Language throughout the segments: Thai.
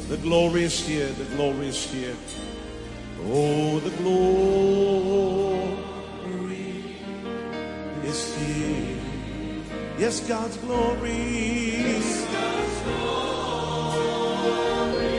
The glory is here. The glory is here. Oh, the glory is here. Yes, God's glory. Yes, God's glory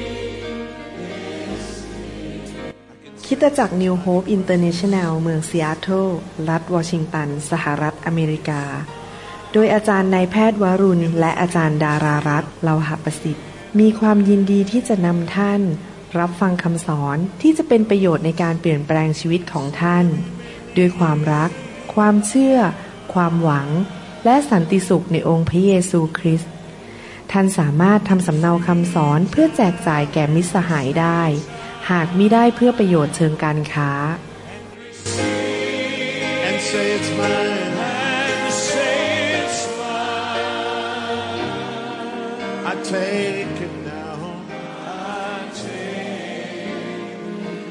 is here. คริสตจักร New Hope International เมืองซีแอตเทิลรัฐวอชิงตันสหรัฐอเมริกาโดยอาจารย์นายแพทย์วรุณและอาจารย์ดารารัตน์เลาหประสิทธิ์มีความยินดีที่จะนำท่านรับฟังคำสอนที่จะเป็นประโยชน์ในการเปลี่ยนแปลงชีวิตของท่านด้วยความรักความเชื่อความหวังและสันติสุขในองค์พระเยซูคริสต์ท่านสามารถทำสำเนาคำสอนเพื่อแจกจ่ายแก่มิตรสหายได้หากมิได้เพื่อประโยชน์เชิงการค้า And say it's mine. And say it's mine. I take it now. I take it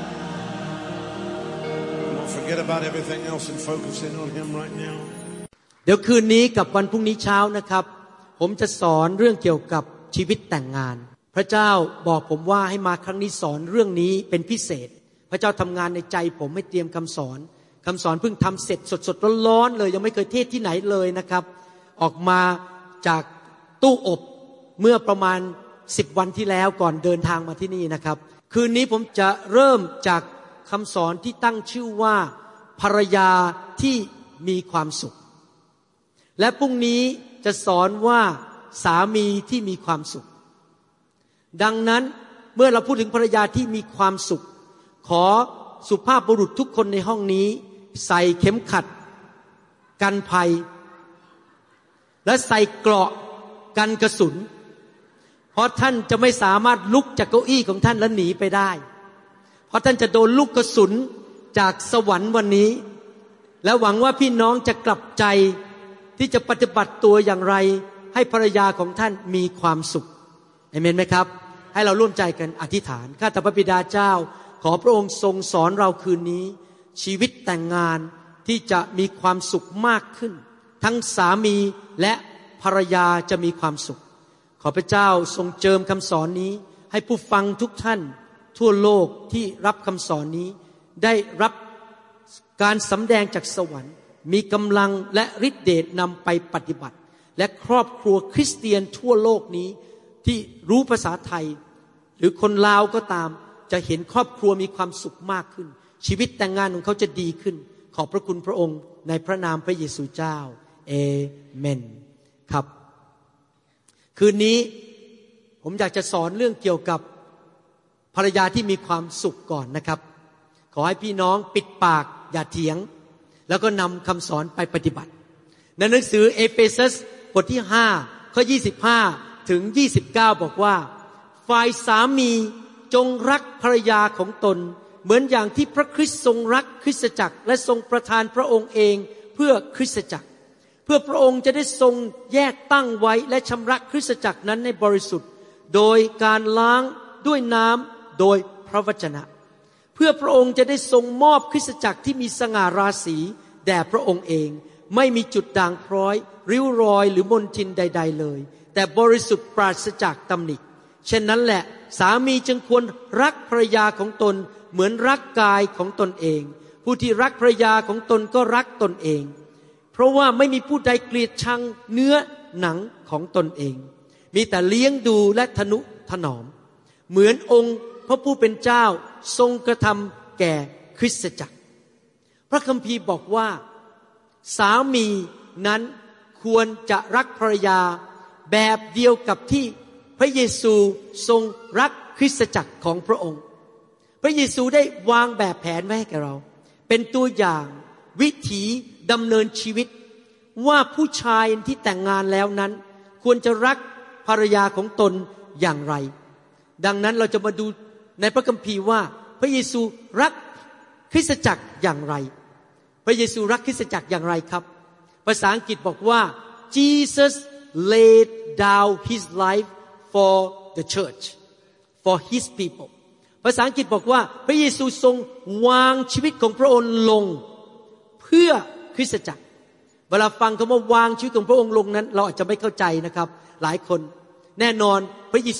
now. Don't forget about everything else and focus in on Him right now. เดี๋ยวคืนนี้กับวันพรุ่งนี้เช้านะครับผมจะสอนเรื่องเกี่ยวกับชีวิตแต่งงานพระเจ้าบอกผมว่าให้มาครั้งนี้สอนเรื่องนี้เป็นพิเศษพระเจ้าทำงานในใจผมให้เตรียมคำสอนเพิ่งทำเสร็จสดๆร้อนๆเลยยังไม่เคยเทศที่ไหนเลยนะครับออกมาจากตู้อบเมื่อประมาณ10วันที่แล้วก่อนเดินทางมาที่นี่นะครับคืนนี้ผมจะเริ่มจากคำสอนที่ตั้งชื่อว่าภรรยาที่มีความสุขและพรุ่งนี้จะสอนว่าสามีที่มีความสุขดังนั้นเมื่อเราพูดถึงภรรยาที่มีความสุขขอสุภาพบุรุษทุกคนในห้องนี้ใส่เข็มขัดกันภัยและใส่เกราะกันกระสุนเพราะท่านจะไม่สามารถลุกจากเก้าอี้ของท่านและหนีไปได้เพราะท่านจะโดนลูกกระสุนจากสวรรค์วันนี้และหวังว่าพี่น้องจะกลับใจที่จะปฏิบัติตัวอย่างไรให้ภรรยาของท่านมีความสุขเอเมนไหมครับให้เราร่วมใจกันอธิษฐานข้าแต่พระบิดาเจ้าขอพระองค์ทรงสอนเราคืนนี้ชีวิตแต่งงานที่จะมีความสุขมากขึ้นทั้งสามีและภรรยาจะมีความสุขขอพระเจ้าทรงเจิมคำสอนนี้ให้ผู้ฟังทุกท่านทั่วโลกที่รับคำสอนนี้ได้รับการสำแดงจากสวรรค์มีกำลังและฤทธิเดชนำไปปฏิบัติและครอบครัวคริสเตียนทั่วโลกนี้ที่รู้ภาษาไทยหรือคนลาวก็ตามจะเห็นครอบครัวมีความสุขมากขึ้นชีวิตแต่งงานของเขาจะดีขึ้นขอบพระคุณพระองค์ในพระนามพระเยซูเจ้าเอเมนครับคืนนี้ผมอยากจะสอนเรื่องเกี่ยวกับภรรยาที่มีความสุขก่อนนะครับขอให้พี่น้องปิดปากอย่าเถียงแล้วก็นำคำสอนไปปฏิบัติในหนังสือเอเฟซัสบทที่5ข้อ25ถึง29บอกว่าฝ่ายสามีจงรักภรรยาของตนเหมือนอย่างที่พระคริสต์ทรงรักคริสตจักรและทรงประทานพระองค์เองเพื่อคริสตจักรเพื่อพระองค์จะได้ทรงแยกตั้งไว้และชำระคริสตจักรนั้นให้บริสุทธิ์โดยการล้างด้วยน้ำโดยพระวจนะเพื่อพระองค์จะได้ทรงมอบคริสตจักรที่มีสง่าราศีแด่พระองค์เองไม่มีจุดด่างพร้อยริ้วรอยหรือมลทินใดๆเลยแต่บริสุทธิ์ปราศจากตำหนิเช่นนั้นแหละสามีจึงควรรักภรรยาของตนเหมือนรักกายของตนเองผู้ที่รักภรรยาของตนก็รักตนเองเพราะว่าไม่มีผู้ใดเกลียดชังเนื้อหนังของตนเองมีแต่เลี้ยงดูและทนุถนอมเหมือนองค์พระผู้เป็นเจ้าทรงกระทำแก่คริสตจักรพระคัมภีร์บอกว่าสามีนั้นควรจะรักภรรยาแบบเดียวกับที่พระเยซูทรงรักคริสตจักรของพระองค์พระเยซูได้วางแบบแผนไว้ให้แก่เราเป็นตัวอย่างวิถีดำเนินชีวิตว่าผู้ชายที่แต่งงานแล้วนั้นควรจะรักภรรยาของตนอย่างไรดังนั้นเราจะมาดูในพระคัมภีร์ว่าพระเยซูรักคริสตจักรอย่างไรพระเยซูรักคริสตจักรอย่างไรครับภาษาอังกฤษบอกว่า Jesus laid down his life for the church for his people ภาษาอังกฤษบอกว่าพระเยซูทรงวางชีวิตของพระองค์ลงเพื่อคริสตจักรเวลาฟังคำว่าวางชีวิตของพระองค์ลงนั้นเราอาจจะไม่เข้าใจนะครับหลายคนแน่นอนพระเยซู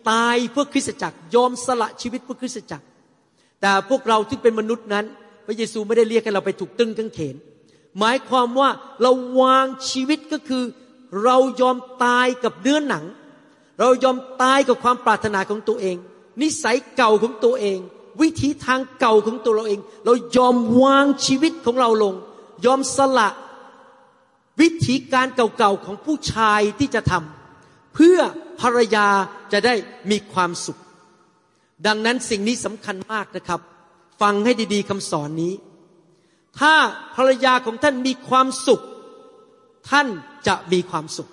ตายเพื่อคริสตจักรยอมสละชีวิตเพื่อคริสตจักรแต่พวกเราที่เป็นมนุษย์นั้นพระเยซูไม่ได้เรียกให้เราไปถูกตึงกางเขนหมายความว่าเราวางชีวิตก็คือเรายอมตายกับเนื้อหนังเรายอมตายกับความปรารถนาของตัวเองนิสัยเก่าของตัวเองวิถีทางเก่าของตัวเราเองเรายอมวางชีวิตของเราลงยอมสละวิธีการเก่าๆของผู้ชายที่จะทำเพื่อภรรยาจะได้มีความสุขดังนั้นสิ่งนี้สำคัญมากนะครับฟังให้ดีๆคำสอนนี้ถ้าภรรยาของท่านมีความสุขท่านจะมีความสุข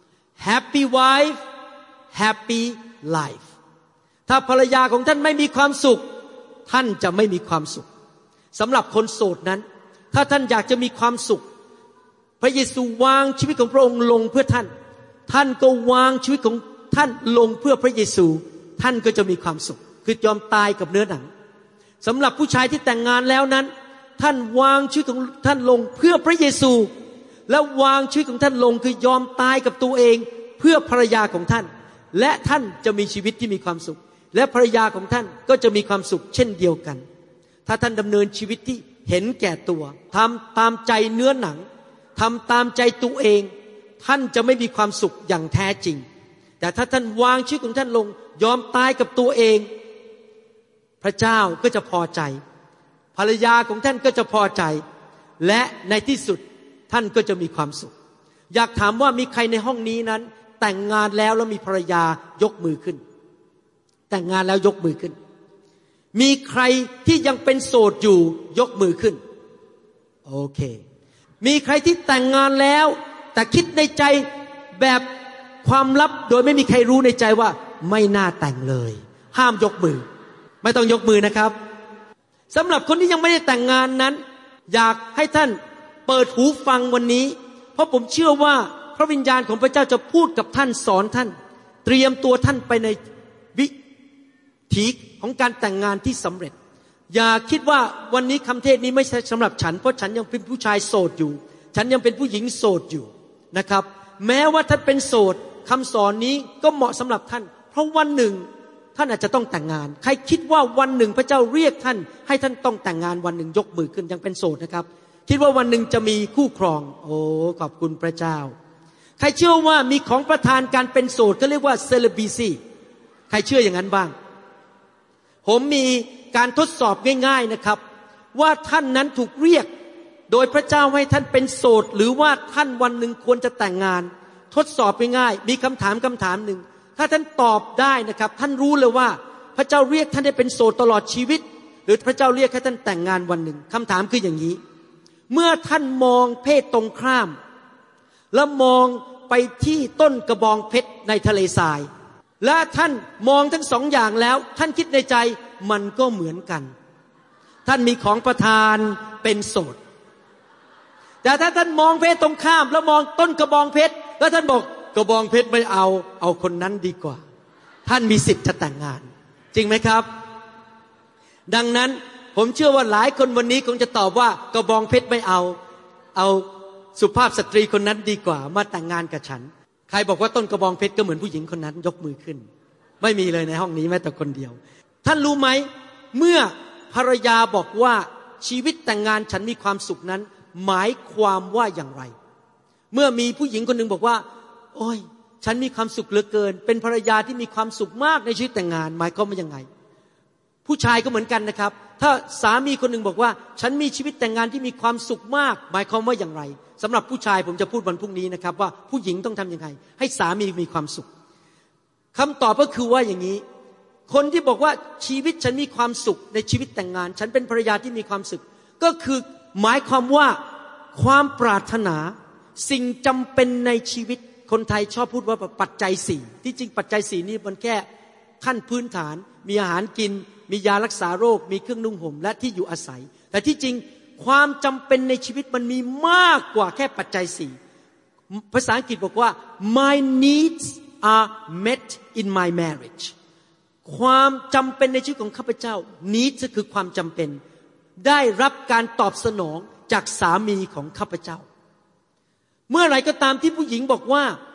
Happy wife Happy life ถ้าภรรยาของท่านไม่มีความสุขท่านจะไม่มีความสุขสำหรับคนโสดนั้นถ้าท่านอยากจะมีความสุขพระเยซูวางชีวิตของพระองค์ลงเพื่อท่านท่านก็วางชีวิตของท่านลงเพื่อพระเยซูท่านก็จะมีความสุขคือยอมตายกับเนื้อหนังสำหรับผู้ชายที่แต่งงานแล้วนั้นท่านวางชีวิตของท่านลงเพื่อพระเยซูและวางชีวิตของท่านลงคือยอมตายกับตัวเองเพื่อภรรยาของท่านและท่านจะมีชีวิตที่มีความสุขและภรรยาของท่านก็จะมีความสุขเช่นเดียวกันถ้าท่านดำเนินชีวิตที่เห็นแก่ตัวทำตามใจเนื้อหนังทำตามใจตัวเองท่านจะไม่มีความสุขอย่างแท้จริงแต่ถ้าท่านวางชีวิตของท่านลงยอมตายกับตัวเองพระเจ้าก็จะพอใจภรรยาของท่านก็จะพอใจและในที่สุดท่านก็จะมีความสุขอยากถามว่ามีใครในห้องนี้นั้นแต่งงานแล้วมีภรรยายกมือขึ้นแต่งงานแล้วยกมือขึ้นมีใครที่ยังเป็นโสดอยู่ยกมือขึ้นโอเคมีใครที่แต่งงานแล้วแต่คิดในใจแบบความลับโดยไม่มีใครรู้ในใจว่าไม่น่าแต่งเลยห้ามยกมือไม่ต้องยกมือนะครับสำหรับคนที่ยังไม่ได้แต่งงานนั้นอยากให้ท่านเปิดหูฟังวันนี้เพราะผมเชื่อว่าพระวิญญาณของพระเจ้าจะพูดกับท่านสอนท่านเตรียมตัวท่านไปในวิถีของการแต่งงานที่สำเร็จอย่าคิดว่าวันนี้คำเทศนี้ไม่ใช่สำหรับฉันเพราะฉันยังเป็นผู้ชายโสดอยู่ฉันยังเป็นผู้หญิงโสดอยู่นะครับแม้ว่าท่านเป็นโสดคำสอนนี้ก็เหมาะสำหรับท่านเพราะวันหนึ่งท่านอาจจะต้องแต่งงานใครคิดว่าวันหนึ่งพระเจ้าเรียกท่านให้ท่านต้องแต่งงานวันหนึ่งยกมือขึ้นยังเป็นโสดนะครับคิดว่าวันหนึ่งจะมีคู่ครองโอ้ขอบคุณพระเจ้าใครเชื่อว่ามีของประทานการเป็นโสดก็เรียกว่าเซเลบริตี้ใครเชื่ออย่างนั้นบ้างผมมีการทดสอบง่ายๆนะครับว่าท่านนั้นถูกเรียกโดยพระเจ้าให้ท่านเป็นโสดหรือว่าท่านวันหนึ่งควรจะแต่งงานทดสอบง่ายๆมีคำถามหนึ่งถ้าท่านตอบได้นะครับท่านรู้เลยว่าพระเจ้าเรียกท่านได้เป็นโสดตลอดชีวิตหรือพระเจ้าเรียกให้ท่านแต่งงานวันหนึ่งคำถามคืออย่างนี้เมื่อท่านมองเพศตรงข้ามแล้วมองไปที่ต้นกระบองเพชรในทะเลทรายและท่านมองทั้งสองอย่างแล้วท่านคิดในใจมันก็เหมือนกันท่านมีของประทานเป็นโสดแต่ถ้าท่านมองเพศตรงข้ามแล้วมองต้นกระบองเพชรแล้วท่านบอกกระบองเพชรไม่เอาคนนั้นดีกว่าท่านมีสิทธิ์จะแต่งงานจริงไหมครับดังนั้นผมเชื่อว่าหลายคนวันนี้คงจะตอบว่ากระบองเพชรไม่เอาสุภาพสตรีคนนั้นดีกว่ามาแต่งงานกับฉันใครบอกว่าต้นกระบองเพชรก็เหมือนผู้หญิงคนนั้นยกมือขึ้นไม่มีเลยในห้องนี้แม้แต่คนเดียวท่านรู้ไหมเมื่อภรรยาบอกว่าชีวิตแต่งงานฉันมีความสุขนั้นหมายความว่าอย่างไรเมื่อมีผู้หญิงคนหนึ่งบอกว่าโอ้ยฉันมีความสุขเหลือเกินเป็นภรรยาที่มีความสุขมากในชีวิตแต่งงานหมายความว่ายังไงผู้ชายก็เหมือนกันนะครับถ้าสามีคนหนึ่งบอกว่าฉันมีชีวิตแต่งงานที่มีความสุขมากหมายความว่าอย่างไรสำหรับผู้ชายผมจะพูดวันพรุ่งนี้นะครับว่าผู้หญิงต้องทำยังไงให้สามีมีความสุขคำตอบก็คือว่าอย่างนี้คนที่บอกว่าชีวิตฉันมีความสุขในชีวิตแต่งงานฉันเป็นภรรยาที่มีความสุขก็คือหมายความว่าความปรารถนาสิ่งจำเป็นในชีวิตคนไทยชอบพูดว่าปัจจัยสี่ที่จริงปัจจัยสี่นี้มันแค่ขั้นพื้นฐานมีอาหารกินมียารักษาโรคมีเครื่องนุ่งห่มและที่อยู่อาศัยแต่ที่จริงความจำเป็นในชีวิตมันมีมากกว่าแค่ปัจจัยสี่ภาษาอังกฤษบอกว่า my needs are met in my marriage ความจำเป็นในชีวิตของข้าพเจ้า needs ก็คือความจำเป็นได้รับการตอบสนองจากสามีของข้าพเจ้าเมื่อไหร่ก็ตามที่ผู้หญิงบอกว่า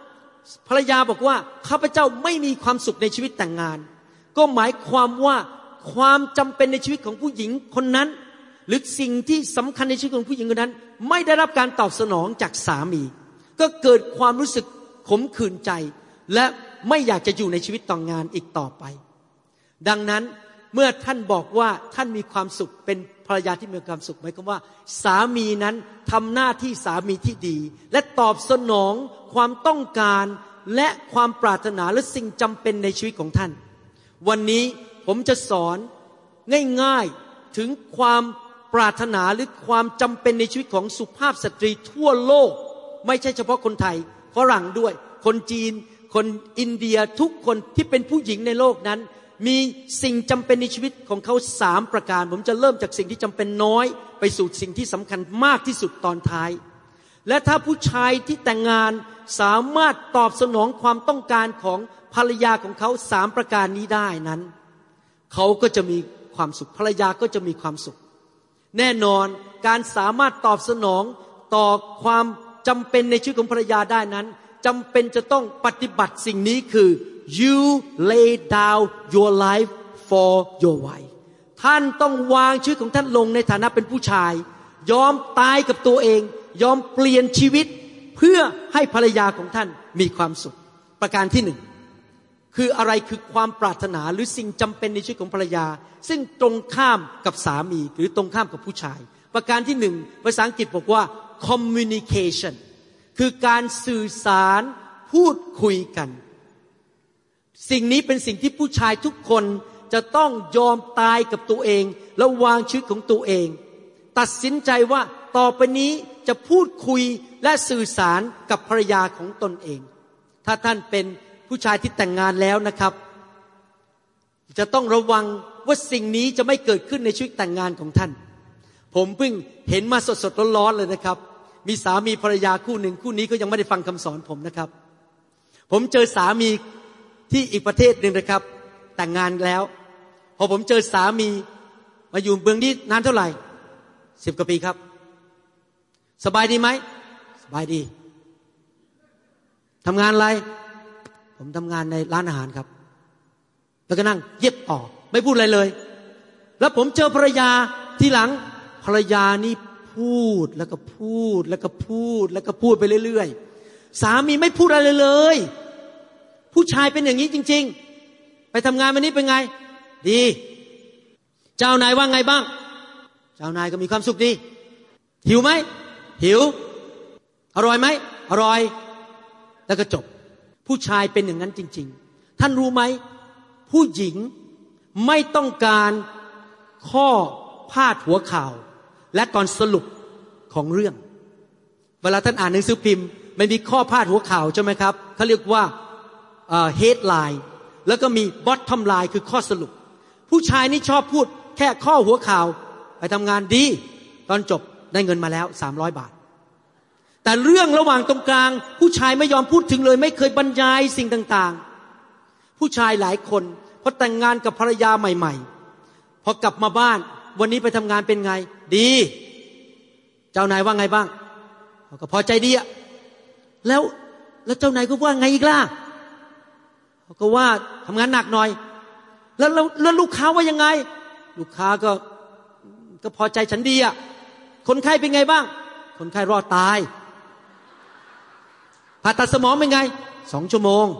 ภรรยาบอกว่าข้าพเจ้าไม่มีความสุขในชีวิตแต่งงานก็หมายความว่าความจำเป็นในชีวิตของผู้หญิงคนนั้นหรือสิ่งที่สำคัญในชีวิตของผู้หญิงคนนั้นไม่ได้รับการตอบสนองจากสามีก็เกิดความรู้สึกขมขื่นใจและไม่อยากจะอยู่ในชีวิตแต่งงานอีกต่อไปดังนั้นเมื่อท่านบอกว่าท่านมีความสุขเป็นภรรยาที่มีความสุขหมายความว่าสามีนั้นทำหน้าที่สามีที่ดีและตอบสนองความต้องการและความปรารถนาและสิ่งจำเป็นในชีวิตของท่านวันนี้ผมจะสอนง่ายๆถึงความปรารถนาหรือความจำเป็นในชีวิตของสุภาพสตรีทั่วโลกไม่ใช่เฉพาะคนไทยฝรั่งด้วยคนจีนคนอินเดียทุกคนที่เป็นผู้หญิงในโลกนั้นมีสิ่งจำเป็นในชีวิตของเขา3ประการผมจะเริ่มจากสิ่งที่จำเป็นน้อยไปสู่สิ่งที่สำคัญมากที่สุดตอนท้ายและถ้าผู้ชายที่แต่งงานสามารถตอบสนองความต้องการของภรรยาของเขา3ประการนี้ได้นั้นเขาก็จะมีความสุขภรรยาก็จะมีความสุขแน่นอนการสามารถตอบสนองต่อความจำเป็นในชีวิตของภรรยาได้นั้นจำเป็นจะต้องปฏิบัติสิ่งนี้คือ you lay down your life for your wife ท่านต้องวางชีวิตของท่านลงในฐานะเป็นผู้ชายยอมตายกับตัวเองยอมเปลี่ยนชีวิตเพื่อให้ภรรยาของท่านมีความสุขประการที่1คืออะไรคือความปรารถนาหรือสิ่งจำเป็นในชีวิตของภรรยาซึ่งตรงข้ามกับสามีหรือตรงข้ามกับผู้ชายประการที่1ภาษาอังกฤษบอกว่า communication คือการสื่อสารพูดคุยกันสิ่งนี้เป็นสิ่งที่ผู้ชายทุกคนจะต้องยอมตายกับตัวเองแล้ววางชีวิตของตัวเองตัดสินใจว่าต่อไปนี้จะพูดคุยและสื่อสารกับภรรยาของตนเองถ้าท่านเป็นผู้ชายที่แต่งงานแล้วนะครับจะต้องระวังว่าสิ่งนี้จะไม่เกิดขึ้นในชีวิตแต่งงานของท่านผมเพิ่งเห็นมาสดๆร้อนๆเลยนะครับมีสามีภรรยาคู่หนึ่งคู่นี้ก็ยังไม่ได้ฟังคำสอนผมนะครับผมเจอสามีที่อีกประเทศหนึ่งนะครับแต่งงานแล้วพอผมเจอสามีมาอยู่เมืองนี้นานเท่าไหร่10 กว่าปีครับสบายดีไหมสบายดีทำงานอะไรผมทำงานในร้านอาหารครับแล้วก็นั่งเย็บต่อไม่พูดอะไรเลยแล้วผมเจอภรรยาทีหลังภรรยานี่พูดแล้วก็พูดแล้วก็พูดแล้วก็พูดไปเรื่อยๆสามีไม่พูดอะไรเลยผู้ชายเป็นอย่างนี้จริงๆไปทำงานวันนี้เป็นไงดีเจ้านายว่าไงบ้างเจ้านายก็มีความสุขดีหิวไหมหิวอร่อยไหมอร่อยแล้วก็จบผู้ชายเป็นอย่างนั้นจริงๆท่านรู้ไหมผู้หญิงไม่ต้องการข้อพาดหัวข่าวและตอนสรุปของเรื่องเวลาท่านอ่านหนังสือพิมพ์ไม่มีข้อพาดหัวข่าวใช่ไหมครับเขาเรียกว่าheadline แล้วก็มี bottom line คือข้อสรุปผู้ชายนี่ชอบพูดแค่ข้อหัวข่าวไปทำงานดีตอนจบได้เงินมาแล้ว300 บาทแต่เรื่องระหว่างตรงกลางผู้ชายไม่ยอมพูดถึงเลยไม่เคยบรรยายสิ่งต่างๆผู้ชายหลายคนพอแต่งงานกับภรรยาใหม่ๆพอกลับมาบ้านวันนี้ไปทำงานเป็นไงดีเจ้านายว่าไงบ้างเขาก็พอใจดีอะแล้วเจ้านายก็ว่าไงอีกล่ะเขาก็ว่าทำงานหนักหน่อยแล้วลูกค้าว่ายังไงลูกค้าก็พอใจฉันดีอะคนไข้เป็นไงบ้างคนไข้รอดตายผ่าตัดสมองเป็นไง2 ชั่วโมง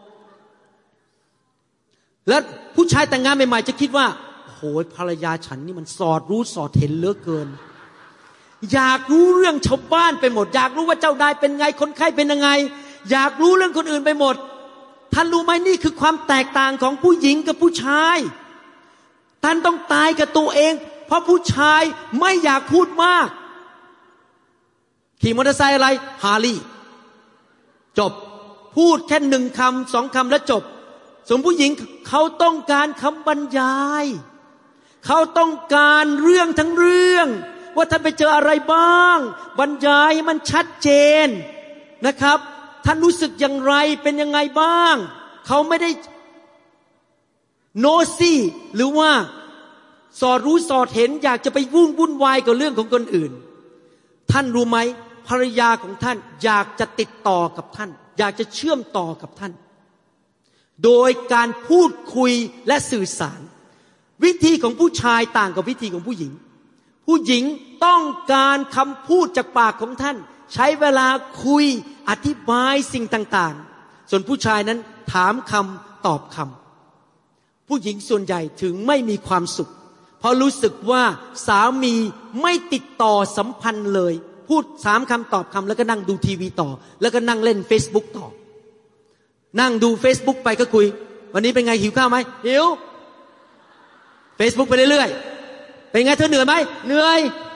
แล้วผู้ชายแต่งงานใหม่ๆจะคิดว่าโหยภรรยาฉันนี่มันสอดรู้สอดเห็นเหลือเกินอยากรู้เรื่องชาวบ้านไปหมดอยากรู้ว่าเจ้านายเป็นไงคนไข้เป็นยังไงอยากรู้เรื่องคนอื่นไปหมดท่านรู้ไหมนี่คือความแตกต่างของผู้หญิงกับผู้ชายท่านต้องตายกับตัวเองเพราะผู้ชายไม่อยากพูดมากขี่มอเตอร์ไซค์อะไรฮาร์ลีย์จบพูดแค่1 คำ 2 คำแล้วจบส่วนผู้หญิงเขาต้องการคำบรรยายเขาต้องการเรื่องทั้งเรื่องว่าท่านไปเจออะไรบ้างบรรยายให้มันชัดเจนนะครับท่านรู้สึกอย่างไรเป็นยังไงบ้างเขาไม่ได้โนซี่หรือว่าสอดรู้สอดเห็นอยากจะไปวุ่นวายกับเรื่องของคนอื่นท่านรู้ไหมภรรยาของท่านอยากจะติดต่อกับท่านอยากจะเชื่อมต่อกับท่านโดยการพูดคุยและสื่อสารวิธีของผู้ชายต่างกับวิธีของผู้หญิงผู้หญิงต้องการคำพูดจากปากของท่านใช้เวลาคุยอธิบายสิ่งต่างๆส่วนผู้ชายนั้นถามคำตอบคำผู้หญิงส่วนใหญ่ถึงไม่มีความสุขเพราะรู้สึกว่าสามีไม่ติดต่อสัมพันธ์เลยพูด3 คำตอบคำแล้วก็นั่งดูทีวีต่อแล้วก็นั่งเล่น Facebook ต่อนั่งดู Facebook ไปก็คุยวันนี้เป็นไงหิวข้าวไหมหิว Facebook ไปเรื่อยๆเป็นไงเธอเหนื่อยไหมเหนื่อย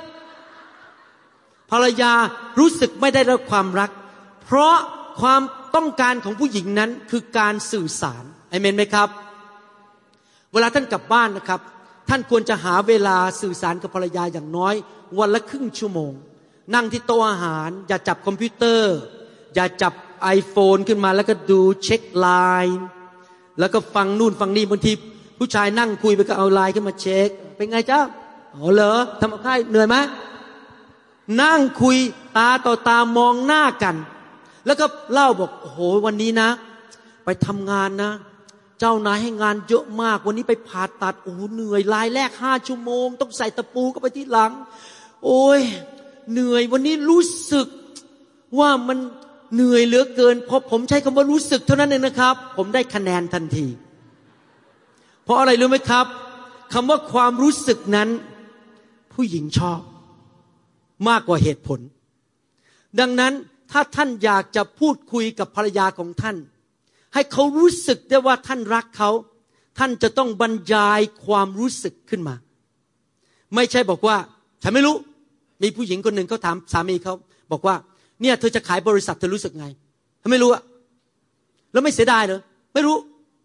ภรรยารู้สึกไม่ได้รับความรักเพราะความต้องการของผู้หญิงนั้นคือการสื่อสารอาเมนไหมครับเวลาท่านกลับบ้านนะครับท่านควรจะหาเวลาสื่อสารกับภรรยาอย่างน้อยวันละครึ่งชั่วโมงนั่งที่โต๊ะอาหารอย่าจับคอมพิวเตอร์อย่าจับ iPhone ขึ้นมาแล้วก็ดูเช็คไลน์แล้วก็ฟังนู่นฟังนี่บางทีผู้ชายนั่งคุยไปก็เอาไลน์ขึ้นมาเช็คเป็นไงจ๊ะอ๋อเหรอทำอะไรเหนื่อยไหมนั่งคุยตาต่อตามองหน้ากันแล้วก็เล่าบอกโอ้โหวันนี้นะไปทำงานนะเจ้านายให้งานเยอะมากวันนี้ไปผ่าตัดโอ้โหเหนื่อยรายแรก5 ชั่วโมงต้องใส่ตะปูเข้าไปที่หลังโอ้ยเหนื่อยวันนี้รู้สึกว่ามันเหนื่อยเหลือเกินพอผมใช้คำว่ารู้สึกเท่านั้นเองนะครับผมได้คะแนนทันทีเพราะอะไรรู้ไหมครับคำว่าความรู้สึกนั้นผู้หญิงชอบมากกว่าเหตุผลดังนั้นถ้าท่านอยากจะพูดคุยกับภรรยาของท่านให้เขารู้สึกได้ว่าท่านรักเขาท่านจะต้องบรรยายความรู้สึกขึ้นมาไม่ใช่บอกว่าฉันไม่รู้มีผู้หญิงคนหนึ่งเขาถามสามีเขาบอกว่าเนี่ยเธอจะขายบริษัทเธอรู้สึกไงเขาไม่รู้อะแล้วไม่เสียดายเหรอไม่รู้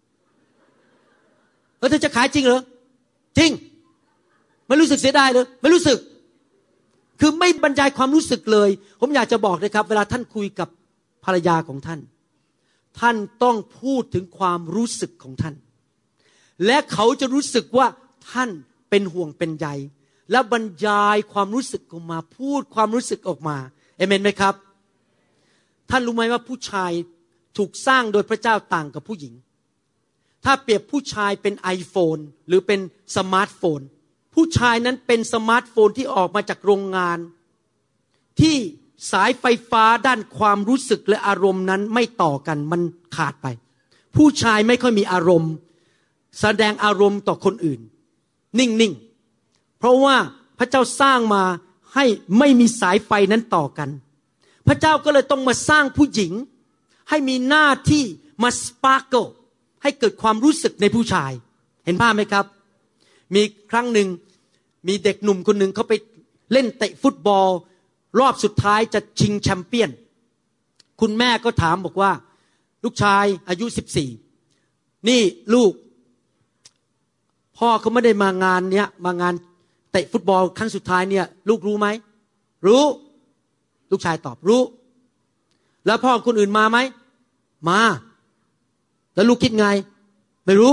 แล้วเธอจะขายจริงเหรอจริงไม่รู้สึกเสียดายเหรอไม่รู้สึกคือไม่บรรยายความรู้สึกเลยผมอยากจะบอกนะครับเวลาท่านคุยกับภรรยาของท่านท่านต้องพูดถึงความรู้สึกของท่านและเขาจะรู้สึกว่าท่านเป็นห่วงเป็นใยและบรรยายความรู้สึกออกมาพูดความรู้สึกออกมาเอเมนไหมครับท่านรู้ไหมว่าผู้ชายถูกสร้างโดยพระเจ้าต่างกับผู้หญิงถ้าเปรียบผู้ชายเป็น iPhone หรือเป็นสมาร์ทโฟนผู้ชายนั้นเป็นสมาร์ทโฟนที่ออกมาจากโรงงานที่สายไฟฟ้าด้านความรู้สึกและอารมณ์นั้นไม่ต่อกันมันขาดไปผู้ชายไม่ค่อยมีอารมณ์แสดงอารมณ์ต่อคนอื่นนิ่งๆเพราะว่าพระเจ้าสร้างมาให้ไม่มีสายไฟนั้นต่อกันพระเจ้าก็เลยต้องมาสร้างผู้หญิงให้มีหน้าที่มาสปาร์เกิลให้เกิดความรู้สึกในผู้ชายเห็นภาพไหมครับมีครั้งหนึ่งมีเด็กหนุ่มคนหนึ่งเขาไปเล่นเตะฟุตบอลรอบสุดท้ายจะชิงแชมเปี้ยนคุณแม่ก็ถามบอกว่าลูกชายอายุ14นี่ลูกพ่อเขาไม่ได้มางานเนี้ยมางานเตะฟุตบอลครั้งสุดท้ายเนี่ยลูกรู้ไหมรู้ลูกชายตอบรู้แล้วพ่อคนอื่นมาไหมมาแล้วลูกคิดไงไม่รู้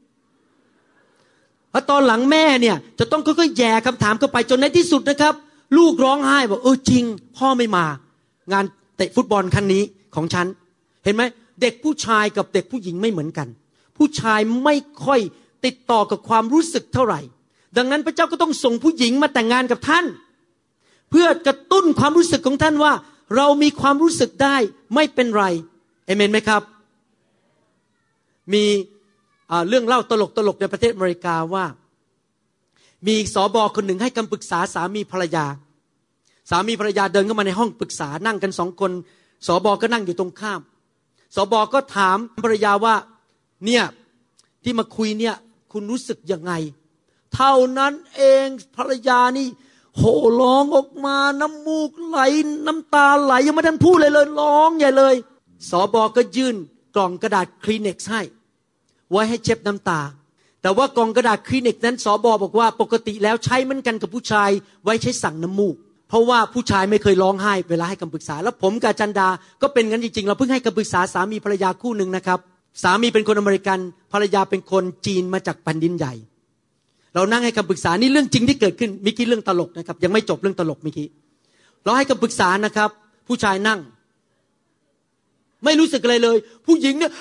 พอตอนหลังแม่เนี่ยจะต้องค่อยๆแย่คำถามเข้าไปจนในที่สุดนะครับลูกร้องไห้บอกจริงพ่อไม่มางานเตะฟุตบอลครั้งนี้ของฉันเห็นไหมเด็กผู้ชายกับเด็กผู้หญิงไม่เหมือนกันผู้ชายไม่ค่อยติดต่อกับความรู้สึกเท่าไหร่ดังนั้นพระเจ้าก็ต้องส่งผู้หญิงมาแต่งงานกับท่านเพื่อกระตุ้นความรู้สึกของท่านว่าเรามีความรู้สึกได้ไม่เป็นไรเอเมนไหมครับมีเรื่องเล่าตลกๆในประเทศอเมริกาว่ามีสบคนหนึ่งให้คำปรึกษาสามีภรรยาเดินเข้ามาในห้องปรึกษานั่งกัน2 คนสบก็นั่งอยู่ตรงข้ามสบก็ถามภรรยาว่าเนี่ยที่มาคุยเนี่ยคุณรู้สึกยังไงเท่านั้นเองภรรยานี่โห่ร้องออกมาน้ำมูกไหลน้ำตาไหลยังไม่ทันพูดเลยร้องใหญ่เลยสบก็ยื่นกล่องกระดาษคลีเน็กซ์ให้ไว้ให้เช็ดน้ำตาแต่ว่ากล่องกระดาษคลีเน็กซ์นั้นสบบอกว่าปกติแล้วใช้เหมือนกันกับผู้ชายไว้ใช้สั่งน้ำมูกเพราะว่าผู้ชายไม่เคยร้องไห้เวลาให้คำปรึกษาแล้วผมกับจันดาก็เป็นงั้นจริงๆเราเพิ่งให้คำปรึกษาสามีภรรยาคู่หนึ่งนะครับสามีเป็นคนอเมริกันภรรยาเป็นคนจีนมาจากแผ่นดินใหญ่เรานั่งให้คำปรึกษานี่เรื่องจริงที่เกิดขึ้นมิกี้เรื่องตลกนะครับยังไม่จบเรื่องตลกมิกี้เราให้คำปรึกษานะครับผู้ชายนั่งไม่รู้สึกอะไรเลยผู้หญิงเนี่ย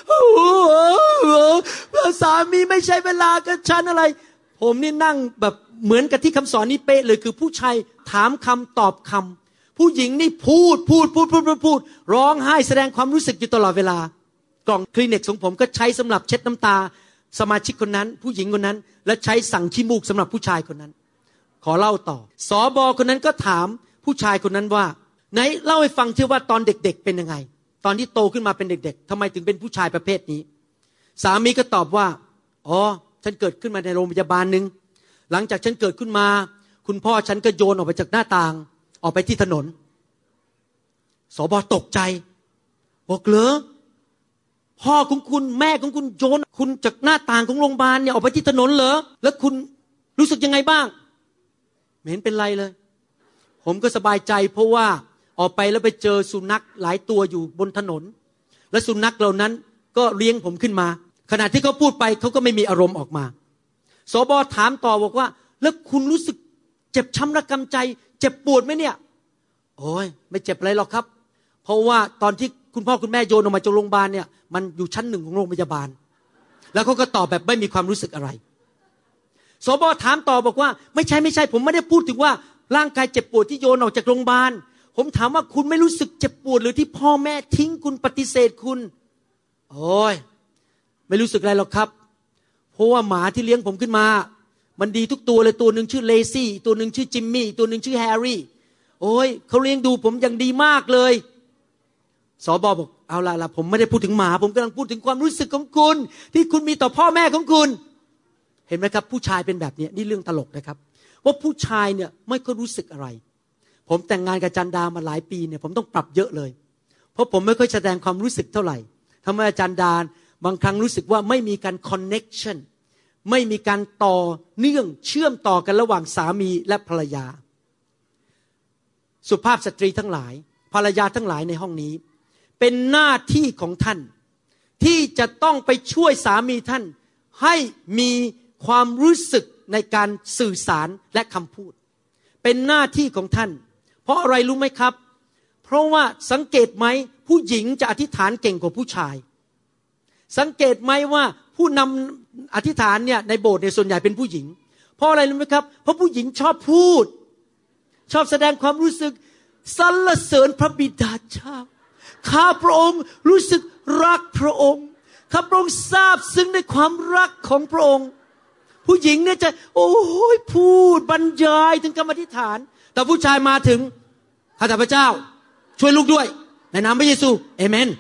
สามีไม่ใช่เวลากับฉันอะไรผมนี่นั่งแบบเหมือนกับที่คำสอนนี้เป๊ะเลยคือผู้ชายถามคำตอบคำผู้หญิงนี่พูดร้องไห้แสดงความรู้สึกอยู่ตลอดเวลากล่องคลินิกของผมก็ใช้สำหรับเช็ดน้ำตาสมาชิกคนนั้นผู้หญิงคนนั้นและใช้สั่งขี้มูกสำหรับผู้ชายคนนั้นขอเล่าต่อสบคนนั้นก็ถามผู้ชายคนนั้นว่าไหนเล่าให้ฟังเถอะว่าตอนเด็กๆเป็นยังไงตอนที่โตขึ้นมาเป็นเด็กๆทำไมถึงเป็นผู้ชายประเภทนี้สามีก็ตอบว่าอ๋อฉันเกิดขึ้นมาในโรงพยาบาลนึงหลังจากฉันเกิดขึ้นมาคุณพ่อฉันก็โยนออกไปจากหน้าต่างออกไปที่ถนนสบตกใจบอกเหรอพ่อของคุณแม่ของคุณโยนคุณจากหน้าต่างของโรงพยาบาลเนี่ยออกไปที่ถนนเหรอแล้วคุณรู้สึกยังไงบ้างไม่เห็นเป็นไรเลยผมก็สบายใจเพราะว่าออกไปแล้วไปเจอสุนัขหลายตัวอยู่บนถนนและสุนัขเหล่านั้นก็เลี้ยงผมขึ้นมาขณะที่เขาพูดไปเขาก็ไม่มีอารมณ์ออกมาสบถามต่อบอกว่าแล้วคุณรู้สึกเจ็บช้ำระกำใจเจ็บปวดไหมเนี่ยโอ้ยไม่เจ็บอะไรหรอกครับเพราะว่าตอนที่คุณพ่อคุณแม่โยนออกมาจากโรงพยาบาลเนี่ยมันอยู่ชั้น1ของโรงพยาบาลแล้วเขาก็ตอบแบบไม่มีความรู้สึกอะไรสบถามต่อบอกว่าไม่ใช่ผมไม่ได้พูดถึงว่าร่างกายเจ็บปวดที่โยนออกจากโรงพยาบาลผมถามว่าคุณไม่รู้สึกเจ็บปวดหรือที่พ่อแม่ทิ้งคุณปฏิเสธคุณโอ้ยไม่รู้สึกอะไรหรอกครับเพราะว่าหมาที่เลี้ยงผมขึ้นมามันดีทุกตัวเลยตัวนึงชื่อเลซี่ตัวนึงชื่อจิมมี่ตัวนึงชื่อแฮร์รี่โอ้ยเขาเลี้ยงดูผมอย่างดีมากเลยสบบอกเอาล่ะผมไม่ได้พูดถึงหมาผมกำลังพูดถึงความรู้สึกของคุณที่คุณมีต่อพ่อแม่ของคุณเห็นไหมครับผู้ชายเป็นแบบนี้นี่เรื่องตลกนะครับว่าผู้ชายเนี่ยไม่ค่อยรู้สึกอะไรผมแต่งงานกับจันดามาหลายปีเนี่ยผมต้องปรับเยอะเลยเพราะผมไม่ค่อยแสดงความรู้สึกเท่าไหร่ทำให้อาจารย์ดาบางครั้งรู้สึกว่าไม่มีการคอนเน็กชันไม่มีการต่อเนื่องเชื่อมต่อกันระหว่างสามีและภรรยาสุภาพสตรีทั้งหลายภรรยาทั้งหลายในห้องนี้เป็นหน้าที่ของท่านที่จะต้องไปช่วยสามีท่านให้มีความรู้สึกในการสื่อสารและคำพูดเป็นหน้าที่ของท่านเพราะอะไรรู้ไหมครับเพราะว่าสังเกตไหมผู้หญิงจะอธิษฐานเก่งกว่าผู้ชายสังเกตไหมว่าผู้นำอธิษฐานเนี่ยในโบสถ์เนี่ยส่วนใหญ่เป็นผู้หญิงเพราะอะไรรู้ไหมครับเพราะผู้หญิงชอบพูดชอบแสดงความรู้สึกสรรเสริญพระบิดาเจ้าข้าพระองค์รู้สึกรักพระองค์ข้าพระองค์ซาบซึ้งในความรักของพระองค์ผู้หญิงเนี่ยจะโอ้ยพูดบรรยายถึงคำอธิษฐานแต่ผู้ชายมาถึงข้าพเจ้าช่วยลูกด้วยในนามพระเยซูเอเมน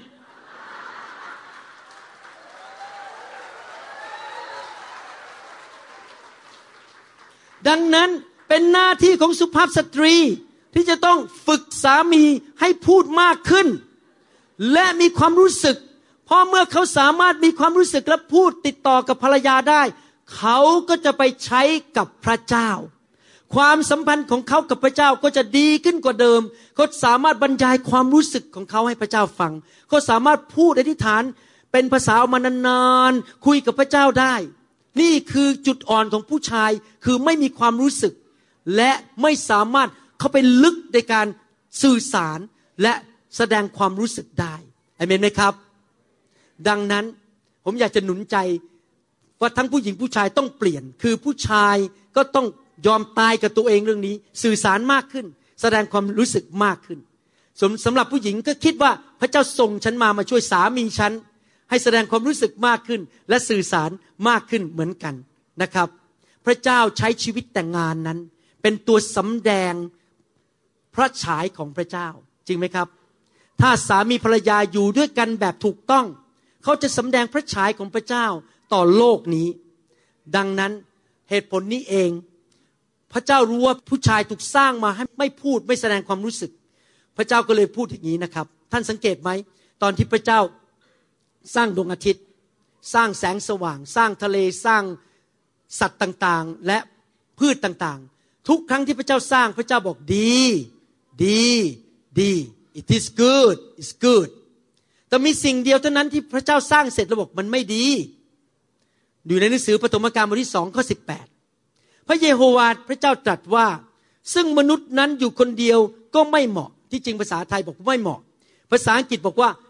ดังนั้นเป็นหน้าที่ของสุภาพสตรีที่จะต้องฝึกสามีให้พูดมากขึ้นและมีความรู้สึกเพราะเมื่อเขาสามารถมีความรู้สึกและพูดติดต่อกับภรรยาได้เขาก็จะไปใช้กับพระเจ้าความสัมพันธ์ของเขากับพระเจ้าก็จะดีขึ้นกว่าเดิมเขาสามารถบรรยายความรู้สึกของเขาให้พระเจ้าฟังเขาสามารถพูดอธิษฐานเป็นภาษาออกมานานๆคุยกับพระเจ้าได้นี่คือจุดอ่อนของผู้ชายคือไม่มีความรู้สึกและไม่สามารถเข้าไปลึกในการสื่อสารและแสดงความรู้สึกได้อาเมนไหมครับดังนั้นผมอยากจะหนุนใจว่าทั้งผู้หญิงผู้ชายต้องเปลี่ยนคือผู้ชายก็ต้องยอมตายกับตัวเองเรื่องนี้สื่อสารมากขึ้นแสดงความรู้สึกมากขึ้นสำหรับผู้หญิงก็คิดว่าพระเจ้าส่งฉันมาช่วยสามีฉันให้แสดงความรู้สึกมากขึ้นและสื่อสารมากขึ้นเหมือนกันนะครับพระเจ้าใช้ชีวิตแต่งงานนั้นเป็นตัวสำแดงพระฉายของพระเจ้าจริงไหมครับถ้าสามีภรรยาอยู่ด้วยกันแบบถูกต้องเขาจะสำแดงพระฉายของพระเจ้าต่อโลกนี้ดังนั้นเหตุผลนี้เองพระเจ้ารู้ว่าผู้ชายถูกสร้างมาให้ไม่พูดไม่แสดงความรู้สึกพระเจ้าก็เลยพูดอย่างนี้นะครับท่านสังเกตไหมตอนที่พระเจ้าสร้างดวงอาทิตย์สร้างแสงสว่างสร้างทะเลสร้างสัตว์ต่างๆและพืชต่างๆทุกครั้งที่พระเจ้าสร้างพระเจ้าบอกดีดี it is good it's good แต่มีสิ่งเดียวเท่านั้นที่พระเจ้าสร้างเสร็จแล้วบอกมันไม่ดีอยู่ในหนังสือปฐมกาลบทที่2ข้อ18พระเยโฮวาห์พระเจ้าตรัสว่าซึ่งมนุษย์นั้นอยู่คนเดียวก็ไม่เหมาะที่จริงภาษาไทยบอกไม่เหมาะภาษาอังกฤษบอกว่า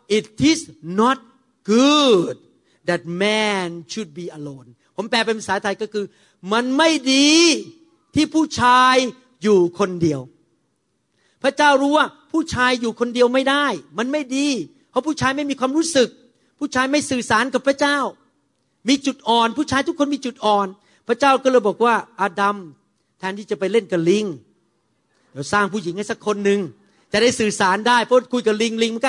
it is not good that man should be alone ผมแปลเป็นภาษาไทยก็คือมันไม่ดีที่ผู้ชายอยู่คนเดียวพระเจ้ารู้ว่าผู้ชายอยู่คนเดียวไม่ได้มันไม่ดีเพราะผู้ชายไม่มีความรู้สึกผู้ชายไม่สื่อสารกับพระเจ้ามีจุดอ่อนผู้ชายทุกคนมีจุดอ่อนพระเจ้าก็เลยบอกว่าอาดัมแทนที่จะไปเล่นกับลิงเดี๋ยวสร้างผู้หญิงให้สักคนหนึ่งจะได้สื่อสารได้เพราะคุยกับลิงมันก็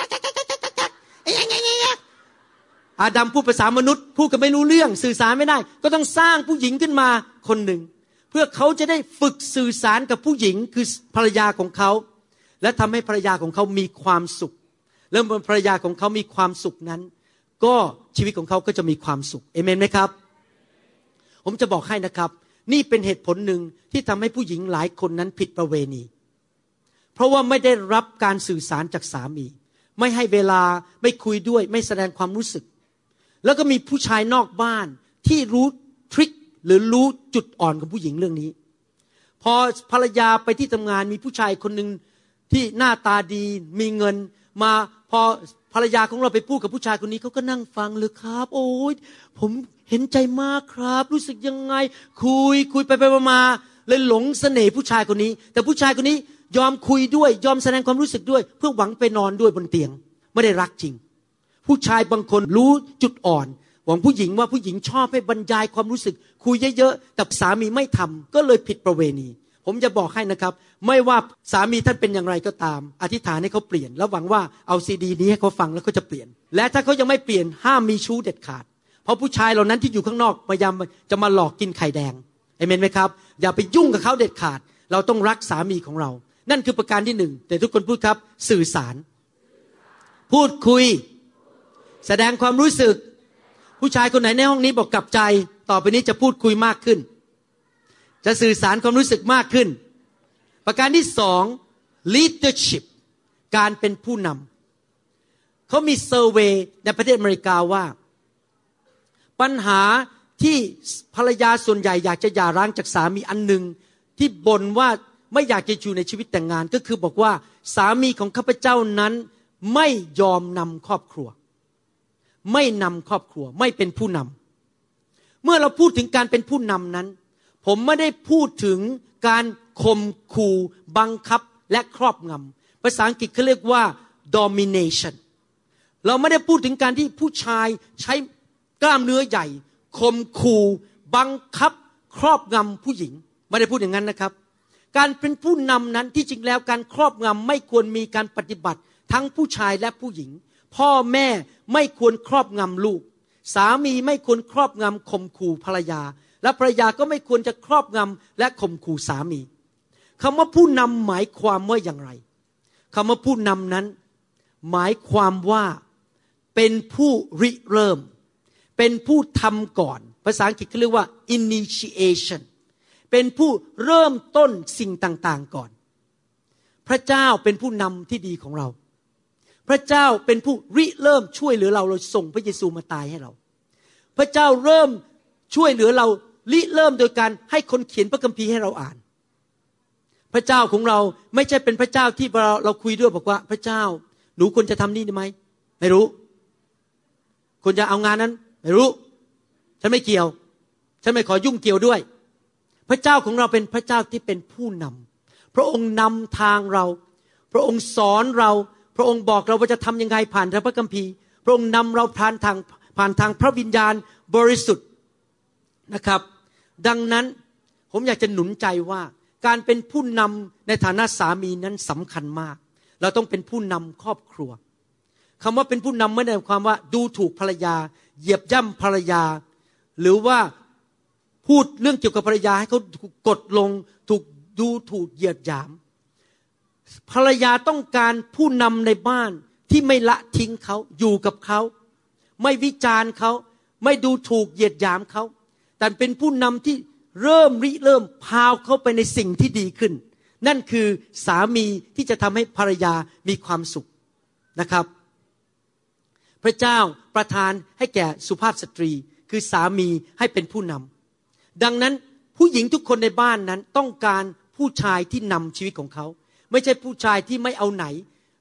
อาดัมพูดภาษามนุษย์พูดกันไม่รู้เรื่องสื่อสารไม่ได้ก็ต้องสร้างผู้หญิงขึ้นมาคนหนึ่งเพื่อเขาจะได้ฝึกสื่อสารกับผู้หญิงคือภรรยาของเขาและทำให้ภรรยาของเขามีความสุขแล้วเมื่อภรรยาของเขามีความสุขนั้นก็ชีวิตของเขาก็จะมีความสุขเอเมนไหมครับผมจะบอกให้นะครับนี่เป็นเหตุผลหนึ่งที่ทำให้ผู้หญิงหลายคนนั้นผิดประเวณีเพราะว่าไม่ได้รับการสื่อสารจากสามีไม่ให้เวลาไม่คุยด้วยไม่แสดงความรู้สึกแล้วก็มีผู้ชายนอกบ้านที่รู้ทริคหรือรู้จุดอ่อนของผู้หญิงเรื่องนี้พอภรรยาไปที่ทำงานมีผู้ชายคนหนึ่งที่หน้าตาดีมีเงินมาพอภรรยาของเราไปพูดกับผู้ชายคนนี้เขาก็นั่งฟังเลยครับโอ้ยผมเห็นใจมากครับรู้สึกยังไงคุยไปมาเลยหลงเสน่ห์ผู้ชายคนนี้แต่ผู้ชายคนนี้ยอมคุยด้วยยอมแสดงความรู้สึกด้วยเพื่อหวังไปนอนด้วยบนเตียงไม่ได้รักจริงผู้ชายบางคนรู้จุดอ่อนหวังผู้หญิงว่าผู้หญิงชอบให้บรรยายความรู้สึกคุยเยอะๆแต่สามีไม่ทำก็เลยผิดประเวณีผมจะบอกให้นะครับไม่ว่าสามีท่านเป็นอย่างไรก็ตามอธิษฐานให้เขาเปลี่ยนแล้วหวังว่าเอาซีดีนี้ให้เขาฟังแล้วเขาจะเปลี่ยนและถ้าเขายังไม่เปลี่ยนห้ามมีชู้เด็ดขาดเพราะผู้ชายเหล่านั้นที่อยู่ข้างนอกพยายามจะมาหลอกกินไข่แดงเอเมนไหมครับอย่าไปยุ่งกับเขาเด็ดขาดเราต้องรักสามีของเรานั่นคือประการที่หนึ่งแต่ทุกคนพูดครับสื่อสารพูดคุยแสดงความรู้สึกผู้ชายคนไหนในห้องนี้บอกกลับใจต่อไปนี้จะพูดคุยมากขึ้นจะสื่อสารความรู้สึกมากขึ้นประการที่สอง leadership การเป็นผู้นำเขามีเซอร์เวย์ในประเทศอเมริกาว่าปัญหาที่ภรรยาส่วนใหญ่อยากจะหย่าร้างจากสามีอันหนึ่งที่บ่นว่าไม่อยากจะอยู่ในชีวิตแต่งงานก็คือบอกว่าสามีของข้าพเจ้านั้นไม่ยอมนำครอบครัวไม่นำครอบครัวไม่เป็นผู้นำเมื่อเราพูดถึงการเป็นผู้นำนั้นผมไม่ได้พูดถึงการข่มขู่บังคับและครอบงำภาษาอังกฤษเขาเรียกว่า domination เราไม่ได้พูดถึงการที่ผู้ชายใช้กล้ามเนื้อใหญ่ข่มขู่บังคับครอบงำผู้หญิงไม่ได้พูดอย่างนั้นนะครับการเป็นผู้นำนั้นที่จริงแล้วการครอบงำไม่ควรมีการปฏิบัติทั้งผู้ชายและผู้หญิงพ่อแม่ไม่ควรครอบงำลูกสามีไม่ควรครอบงำข่มขู่ภรรยาและภรรยาก็ไม่ควรจะครอบงำและข่มขู่สามีคำว่าผู้นำหมายความว่าอย่างไรคำว่าผู้นำนั้นหมายความว่าเป็นผู้ริเริ่มเป็นผู้ทำก่อนภาษาอังกฤษเขาเรียกว่า initiation เป็นผู้เริ่มต้นสิ่งต่างๆก่อนพระเจ้าเป็นผู้นำที่ดีของเราพระเจ้าเป็นผู้ริเริ่มช่วยเหลือเราส่งพระเยซูมาตายให้เราพระเจ้าเริ่มช่วยเหลือเราริเริ่มโดยการให้คนเขียนพระคัมภีร์ให้เราอ่านพระเจ้าของเราไม่ใช่เป็นพระเจ้าที่เราคุยด้วยบอกว่าพระเจ้าหนูควรจะทำนี่ได้ไหมไม่รู้ควรจะเอางานนั้นไม่รู้ฉันไม่เกี่ยวฉันไม่ขอยุ่งเกี่ยวด้วยพระเจ้าของเราเป็นพระเจ้าที่เป็นผู้นำพระองค์นำทางเราพระองค์สอนเราพระองค์บอกเราว่าจะทำยังไงผ่านพระคัมภีร์พระองค์นำเราผ่านทางพระวิญญาณบริสุทธิ์นะครับดังนั้นผมอยากจะหนุนใจว่าการเป็นผู้นำในฐานะสามีนั้นสำคัญมากเราต้องเป็นผู้นำครอบครัวคำว่าเป็นผู้นำไม่ได้หมายความว่าดูถูกภรรยาเหยียบย่ำภรรยาหรือว่าพูดเรื่องเกี่ยวกับภรรยาให้เขากดลงถูกดูถูกเหยียดหยามภรรยาต้องการผู้นำในบ้านที่ไม่ละทิ้งเขาอยู่กับเขาไม่วิจารณ์เขาไม่ดูถูกเหยียดหยามเขาแต่เป็นผู้นำที่เริ่มพาเขาไปในสิ่งที่ดีขึ้นนั่นคือสามีที่จะทำให้ภรรยามีความสุขนะครับพระเจ้าประทานให้แก่สุภาพสตรีคือสามีให้เป็นผู้นำดังนั้นผู้หญิงทุกคนในบ้านนั้นต้องการผู้ชายที่นำชีวิตของเขาไม่ใช่ผู้ชายที่ไม่เอาไหน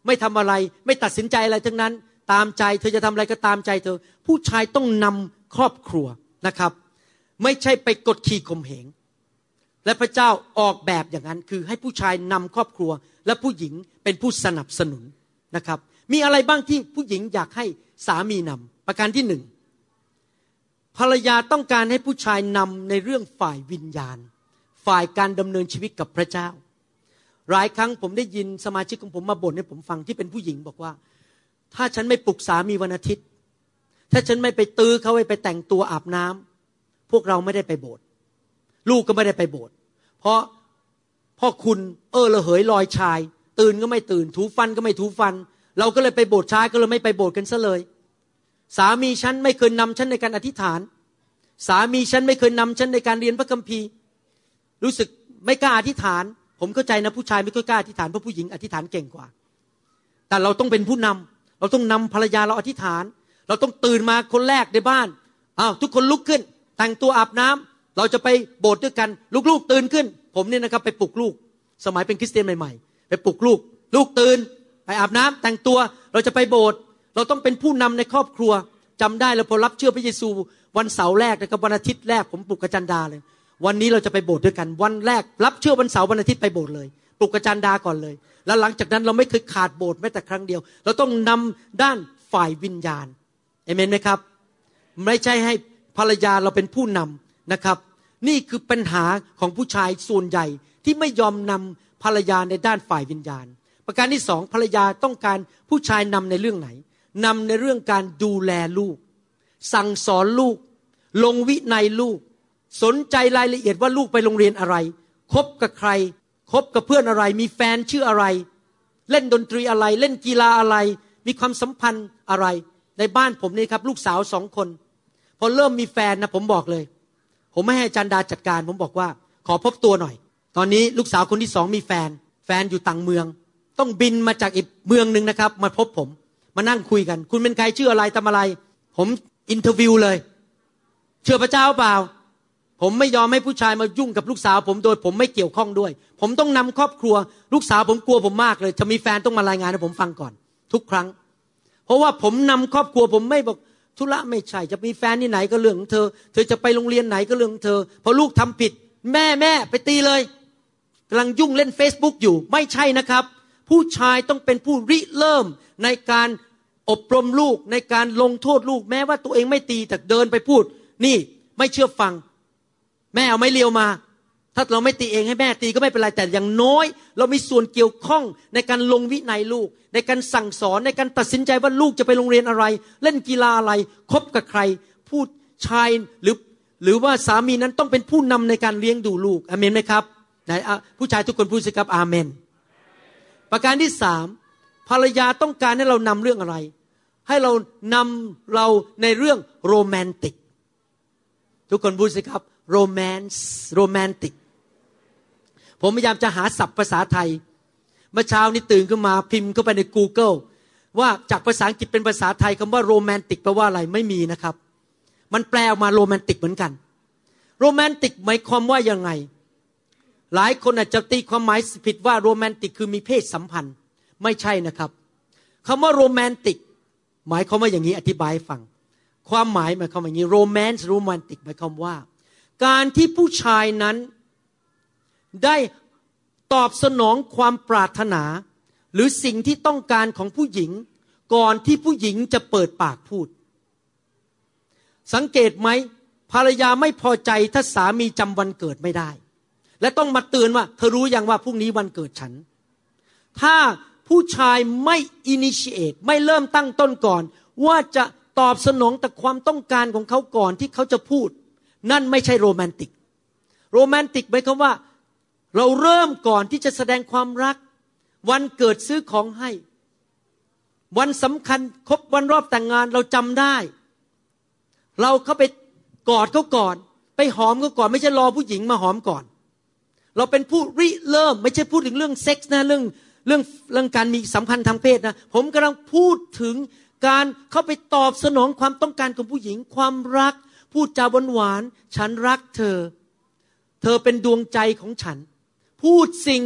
ไม่ทำอะไรไม่ตัดสินใจอะไรทั้งนั้นตามใจเธอจะทำอะไรก็ตามใจเธอผู้ชายต้องนำครอบครัวนะครับไม่ใช่ไปกดขี่ข่มเหงและพระเจ้าออกแบบอย่างนั้นคือให้ผู้ชายนำครอบครัวและผู้หญิงเป็นผู้สนับสนุนนะครับมีอะไรบ้างที่ผู้หญิงอยากให้สามีนำประการที่หนึ่งภรรยาต้องการให้ผู้ชายนำในเรื่องฝ่ายวิญญาณฝ่ายการดำเนินชีวิตกับพระเจ้าหลายครั้งผมได้ยินสมาชิกของผมมาบ่นให้ผมฟังที่เป็นผู้หญิงบอกว่าถ้าฉันไม่ปลุกสามีวันอาทิตย์ถ้าฉันไม่ไปตื้อเขาไปแต่งตัวอาบน้ำพวกเราไม่ได้ไปโบสถ์ลูกก็ไม่ได้ไปโบสถ์เพราะพ่อคุณระเหยลอยชายตื่นก็ไม่ตื่นถูฟันก็ไม่ถูฟันเราก็เลยไปโบสถ์ช้าก็เลยไม่ไปโบสถ์กันซะเลยสามีฉันไม่เคยนำฉันในการอธิษฐานสามีฉันไม่เคยนำฉันในการเรียนพระคัมภีร์รู้สึกไม่กล้าอธิษฐานผมเข้าใจนะผู้ชายไม่ค่อยกล้าอธิษฐานเพราะผู้หญิงอธิษฐานเก่งกว่าแต่เราต้องเป็นผู้นำเราต้องนำภรรยาเราอธิษฐานเราต้องตื่นมาคนแรกในบ้านทุกคนลุกขึ้นแต่งตัวอาบน้ำเราจะไปโบสถ์ด้วยกันลูกๆตื่นขึ้นผมเนี่ยนะครับไปปลุกลูกสมัยเป็นคริสเตียนใหม่ๆไปปลุกลูกตื่นไปอาบน้ำแต่งตัวเราจะไปโบสถ์เราต้องเป็นผู้นำในครอบครัวจำได้แล้วพอรับเชื่อพระเยซูวันเสาร์แรกนะครับวันอาทิตย์แรกผมปลุกอาจารย์ดาเลยวันนี้เราจะไปโบสถ์ด้วยกันวันแรกรับเชื่อวันเสาร์วันอาทิตย์ไปโบสถ์เลยปลุกอาจารย์ดาก่อนเลยแล้วหลังจากนั้นเราไม่เคยขาดโบสถ์แม้แต่ครั้งเดียวเราต้องนำด้านฝ่ายวิญญาณเอเมนไหมครับไม่ใช่ให้ภรรยาเราเป็นผู้นำนะครับนี่คือปัญหาของผู้ชายส่วนใหญ่ที่ไม่ยอมนำภรรยาในด้านฝ่ายวิญญาณประการที่สองภรรยาต้องการผู้ชายนำในเรื่องไหนนำในเรื่องการดูแลลูกสั่งสอนลูกลงวินัยลูกสนใจรายละเอียดว่าลูกไปโรงเรียนอะไรคบกับใครคบกับเพื่อนอะไรมีแฟนชื่ออะไรเล่นดนตรีอะไรเล่นกีฬาอะไรมีความสัมพันธ์อะไรในบ้านผมนี่ครับลูกสาว2 คนพอเริ่มมีแฟนนะผมบอกเลยผมไม่ให้อาจารย์ดาจัดการผมบอกว่าขอพบตัวหน่อยตอนนี้ลูกสาวคนที่2มีแฟนอยู่ต่างเมืองต้องบินมาจากอีกเมืองนึงนะครับมาพบผมมานั่งคุยกันคุณเป็นใครชื่ออะไรทำอะไรผมอินเทอร์วิวเลยเชื่อพระเจ้าเปล่าผมไม่ยอมให้ผู้ชายมายุ่งกับลูกสาวผมโดยผมไม่เกี่ยวข้องด้วยผมต้องนำครอบครัวลูกสาวผมกลัวผมมากเลยจะมีแฟนต้องมารายงานให้ผมฟังก่อนทุกครั้งเพราะว่าผมนำครอบครัวผมไม่บอกธุระไม่ใช่จะมีแฟนที่ไหนก็เรื่องของเธอจะไปโรงเรียนไหนก็เรื่องของเธอพอลูกทำผิดแม่ไปตีเลยกำลังยุ่งเล่น Facebook อยู่ไม่ใช่นะครับผู้ชายต้องเป็นผู้ริเริ่มในการอบรมลูกในการลงโทษลูกแม้ว่าตัวเองไม่ตีแต่เดินไปพูดนี่ไม่เชื่อฟังแม่เอาไม้เรียวมาถ้าเราไม่ตีเองให้แม่ตีก็ไม่เป็นไรแต่อย่างน้อยเรามีส่วนเกี่ยวข้องในการลงวินัยลูกในการสั่งสอนในการตัดสินใจว่าลูกจะไปโรงเรียนอะไรเล่นกีฬาอะไรคบกับใครผู้ชายหรือว่าสามีนั้นต้องเป็นผู้นำในการเลี้ยงดูลูกอาเมนไหมครับไหนผู้ชายทุกคนพูดสิครับอาเมนประการที่3ภรรยาต้องการให้เรานำเรื่องอะไรให้เรานำเราในเรื่องโรแมนติกทุกคนพูดสิครับโรแมนติกผมพยายามจะหาศัพท์ภาษาไทยเมื่อเช้านี้ตื่นขึ้นมาพิมพ์เข้าไปใน Google ว่าจากภาษาอังกฤษเป็นภาษาไทยคำว่าโรแมนติกแปลว่าอะไรไม่มีนะครับมันแปลออกมาโรแมนติกเหมือนกันโรแมนติกหมายความว่ายังไงหลายคนอาจจะตีความหมายผิดว่าโรแมนติกคือมีเพศสัมพันธ์ไม่ใช่นะครับคำว่าโรแมนติกหมายความว่าอย่างนี้อธิบายให้ฟังความหมายหมายความว่าอย่างนี้โรแมนติกหมายความว่าการที่ผู้ชายนั้นได้ตอบสนองความปรารถนาหรือสิ่งที่ต้องการของผู้หญิงก่อนที่ผู้หญิงจะเปิดปากพูดสังเกตไหมภรรยาไม่พอใจถ้าสามีจำวันเกิดไม่ได้และต้องมาเตือนว่าเธอรู้ยังว่าพรุ่งนี้วันเกิดฉันถ้าผู้ชายไม่ initiate ไม่เริ่มตั้งต้นก่อนว่าจะตอบสนองต่อความต้องการของเขาก่อนที่เขาจะพูดนั่นไม่ใช่โรแมนติกโรแมนติกหมายความว่าเราเริ่มก่อนที่จะแสดงความรักวันเกิดซื้อของให้วันสำคัญครบวันรอบแต่งงานเราจำได้เราเข้าไปกอดเขาก่อนไปหอมเขาก่อนไม่ใช่รอผู้หญิงมาหอมก่อนเราเป็นผู้ริเริ่มไม่ใช่พูดถึงเรื่องเซ็กส์นะเรื่องการมีสัมพันธ์ทางเพศนะผมกำลังพูดถึงการเข้าไปตอบสนองความต้องการของผู้หญิงความรักพูดจาหวานๆฉันรักเธอเป็นดวงใจของฉันพูดสิ่ง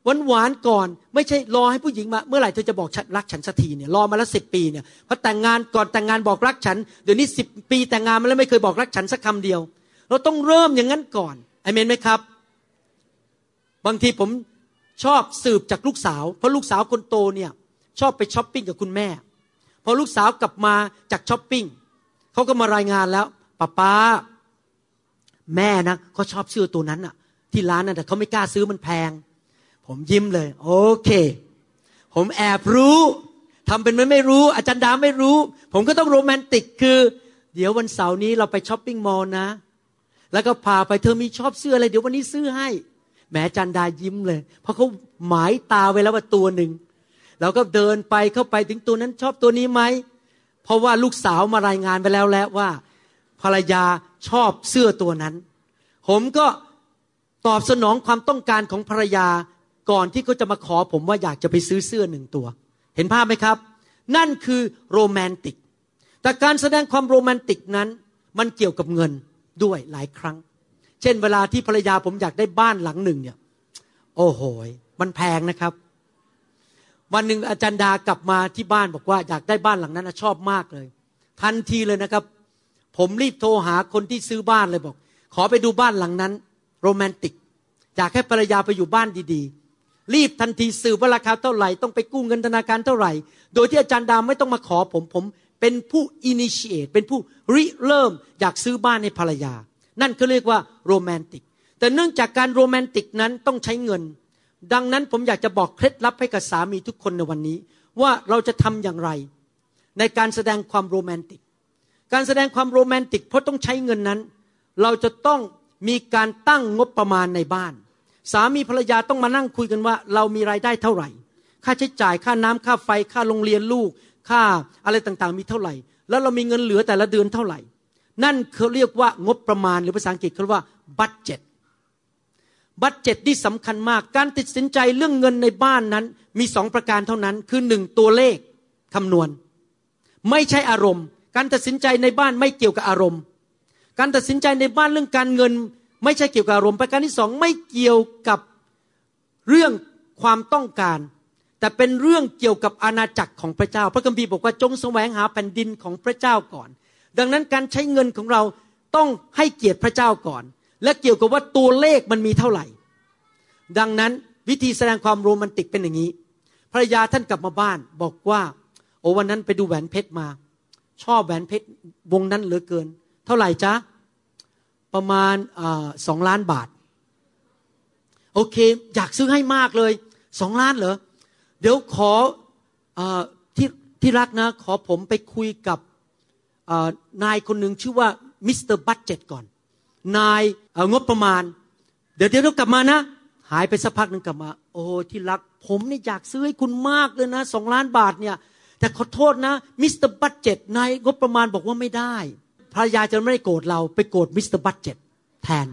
หวานๆก่อนไม่ใช่รอให้ผู้หญิงมาเมื่อไหร่เธอจะบอกรักฉันสักทีเนี่ยรอมาแล้ว10 ปีเนี่ยพอแต่งงานก่อนแต่งงานบอกรักฉันเดี๋ยวนี้10 ปีแต่งงานมาแล้วไม่เคยบอกรักฉันสักคำเดียวเราต้องเริ่มอย่างนั้นก่อนอาเมนไหมครับบางทีผมชอบสืบจากลูกสาวเพราะลูกสาวคนโตเนี่ยชอบไปช้อปปิ้งกับคุณแม่พอลูกสาวกลับมาจากช้อปปิ้งเขาก็มารายงานแล้วป้าแม่นะเขาชอบเสื้อตัวนั้นอะที่ร้านน่ะแต่เขาไม่กล้าซื้อมันแพงผมยิ้มเลยโอเคผมแอบรู้ทำเป็นไม่รู้อาจารย์ดาไม่รู้ผมก็ต้องโรแมนติกคือเดี๋ยววันเสาร์นี้เราไปช้อปปิ้งมอลล์นะแล้วก็พาไปเธอมีชอบเสื้ออะไรเดี๋ยววันนี้ซื้อให้แหมอาจารย์ดายิ้มเลยเพราะเขาหมายตาไว้แล้วว่าตัวหนึ่งเราก็เดินไปเข้าไปถึงตัวนั้นชอบตัวนี้ไหมเพราะว่าลูกสาวมารายงานไปแล้วว่าภรรยาชอบเสื้อตัวนั้นผมก็ตอบสนองความต้องการของภรรยาก่อนที่เขาจะมาขอผมว่าอยากจะไปซื้อเสื้อ1 ตัวเห็นภาพไหมครับนั่นคือโรแมนติกแต่การแสดงความโรแมนติกนั้นมันเกี่ยวกับเงินด้วยหลายครั้งเช่นเวลาที่ภรรยาผมอยากได้บ้านหลังหนึ่งเนี่ยโอ้โหมันแพงนะครับวันหนึ่งอาจารย์ดากลับมาที่บ้านบอกว่าอยากได้บ้านหลังนั้นชอบมากเลยทันทีเลยนะครับผมรีบโทรหาคนที่ซื้อบ้านเลยบอกขอไปดูบ้านหลังนั้นโรแมนติกอยากให้ภรรยาไปอยู่บ้านดีๆรีบทันทีสืบว่าราคาเท่าไหร่ต้องไปกู้เงินธนาคารเท่าไหร่โดยที่อาจารย์ดาไม่ต้องมาขอผมเป็นผู้ initiate เป็นผู้ริเริ่มอยากซื้อบ้านให้ภรรยานั่นเขาเรียกว่าโรแมนติกแต่เนื่องจากการโรแมนติกนั้นต้องใช้เงินดังนั้นผมอยากจะบอกเคล็ดลับให้กับสามีทุกคนในวันนี้ว่าเราจะทำอย่างไรในการแสดงความโรแมนติกการแสดงความโรแมนติกเพราะต้องใช้เงินนั้นเราจะต้องมีการตั้งงบประมาณในบ้านสามีภรรยาต้องมานั่งคุยกันว่าเรามีรายได้เท่าไหร่ค่าใช้จ่ายค่าน้ำค่าไฟค่าโรงเรียนลูกค่าอะไรต่างๆมีเท่าไหร่แล้วเรามีเงินเหลือแต่ละเดือนเท่าไหร่นั่นเขาเรียกว่างบประมาณหรือภาษาอังกฤษเขาเรียกว่าบัดเจ็ตนี่สำคัญมากการตัดสินใจเรื่องเงินในบ้านนั้นมี2 ประการเท่านั้นคือ1ตัวเลขคำนวณไม่ใช่อารมณ์การตัดสินใจในบ้านไม่เกี่ยวกับอารมณ์การตัดสินใจในบ้านเรื่องการเงินไม่ใช่เกี่ยวกับอารมณ์ประการที่2ไม่เกี่ยวกับเรื่องความต้องการแต่เป็นเรื่องเกี่ยวกับอาณาจักรของพระเจ้าพระคัมภีร์บอกว่าจงแสวงหาแผ่นดินของพระเจ้าก่อนดังนั้นการใช้เงินของเราต้องให้เกียรติพระเจ้าก่อนและเกี่ยวกับว่าตัวเลขมันมีเท่าไหร่ดังนั้นวิธีแสดงความโรแมนติกเป็นอย่างนี้ภรรยาท่านกลับมาบ้านบอกว่าโอ้วันนั้นไปดูแหวนเพชรมาชอบแหวนเพชรวงนั้นเหลือเกินเท่าไหร่จ๊ะประมาณ2 ล้านบาทโอเคอยากซื้อให้มากเลย2 ล้านเหรอเดี๋ยวขอที่รักนะขอผมไปคุยกับนายคนหนึ่งชื่อว่ามิสเตอร์บัดเจ็ตก่อนนายงบประมาณเดี๋ยวกลับมานะหายไปสักพักนึงกลับมาโอ้ที่รักผมนี่อยากซื้อให้คุณมากเลยนะ2 ล้านบาทเนี่ยแต่ขอโทษนะมิสเตอร์บัดเจ็ตนายงบประมาณบอกว่าไม่ได้ภรรยาจะไม่ได้โกรธเราไปโกรธมิสเตอร์บัดเจ็ตแทน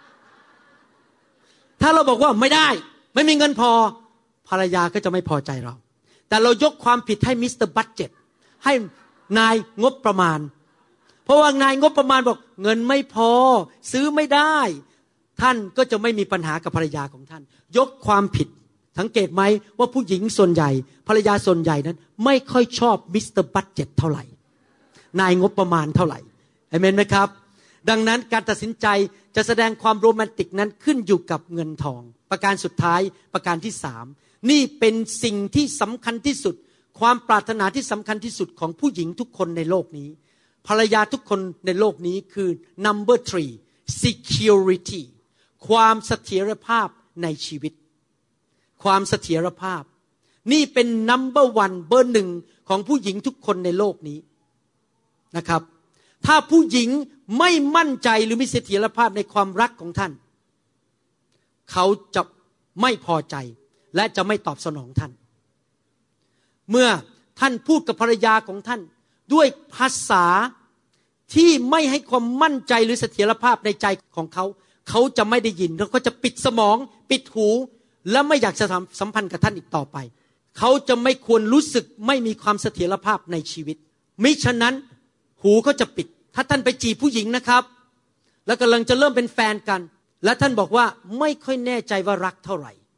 ถ้าเราบอกว่าไม่ได้ไม่มีเงินพอภรรยาก็จะไม่พอใจเราแต่เรายกความผิดให้มิสเตอร์บัดเจ็ตให้นายงบประมาณเพราะว่านายงบประมาณบอกเงินไม่พอซื้อไม่ได้ท่านก็จะไม่มีปัญหากับภรรยาของท่านยกความผิดสังเกตไหมว่าผู้หญิงส่วนใหญ่ภรรยาส่วนใหญ่นั้นไม่ค่อยชอบมิสเตอร์บัดเจ็ตเท่าไหร่นายงบประมาณเท่าไหร่เอเมนไหมครับดังนั้นการตัดสินใจจะแสดงความโรแมนติกนั้นขึ้นอยู่กับเงินทองประการสุดท้ายประการที่3นี่เป็นสิ่งที่สำคัญที่สุดความปรารถนาที่สำคัญที่สุดของผู้หญิงทุกคนในโลกนี้ภรรยาทุกคนในโลกนี้คือ number 3 security ความเสถียรภาพในชีวิตความเสถียรภาพนี่เป็น number 1เบอร์ 1ของผู้หญิงทุกคนในโลกนี้นะครับถ้าผู้หญิงไม่มั่นใจหรือมีเสถียรภาพในความรักของท่านเขาจะไม่พอใจและจะไม่ตอบสนองท่านเมื่อท่านพูดกับภรรยาของท่านด้วยภาษาที่ไม่ให้ความมั่นใจหรือเสถียรภาพในใจของเขาเขาจะไม่ได้ยินแล้วก็จะปิดสมองปิดหูและไม่อยากจะสัมพันธ์กับท่านอีกต่อไปเขาจะไม่ควรรู้สึกไม่มีความเสถียรภาพในชีวิตมิฉะนั้นหูเขาจะปิดถ้าท่านไปจีบผู้หญิงนะครับแล้วกำลังจะเริ่มเป็นแฟนกันและท่านบอกว่าไม่ค่อยแน่ใจว่ารักเท่าไหร่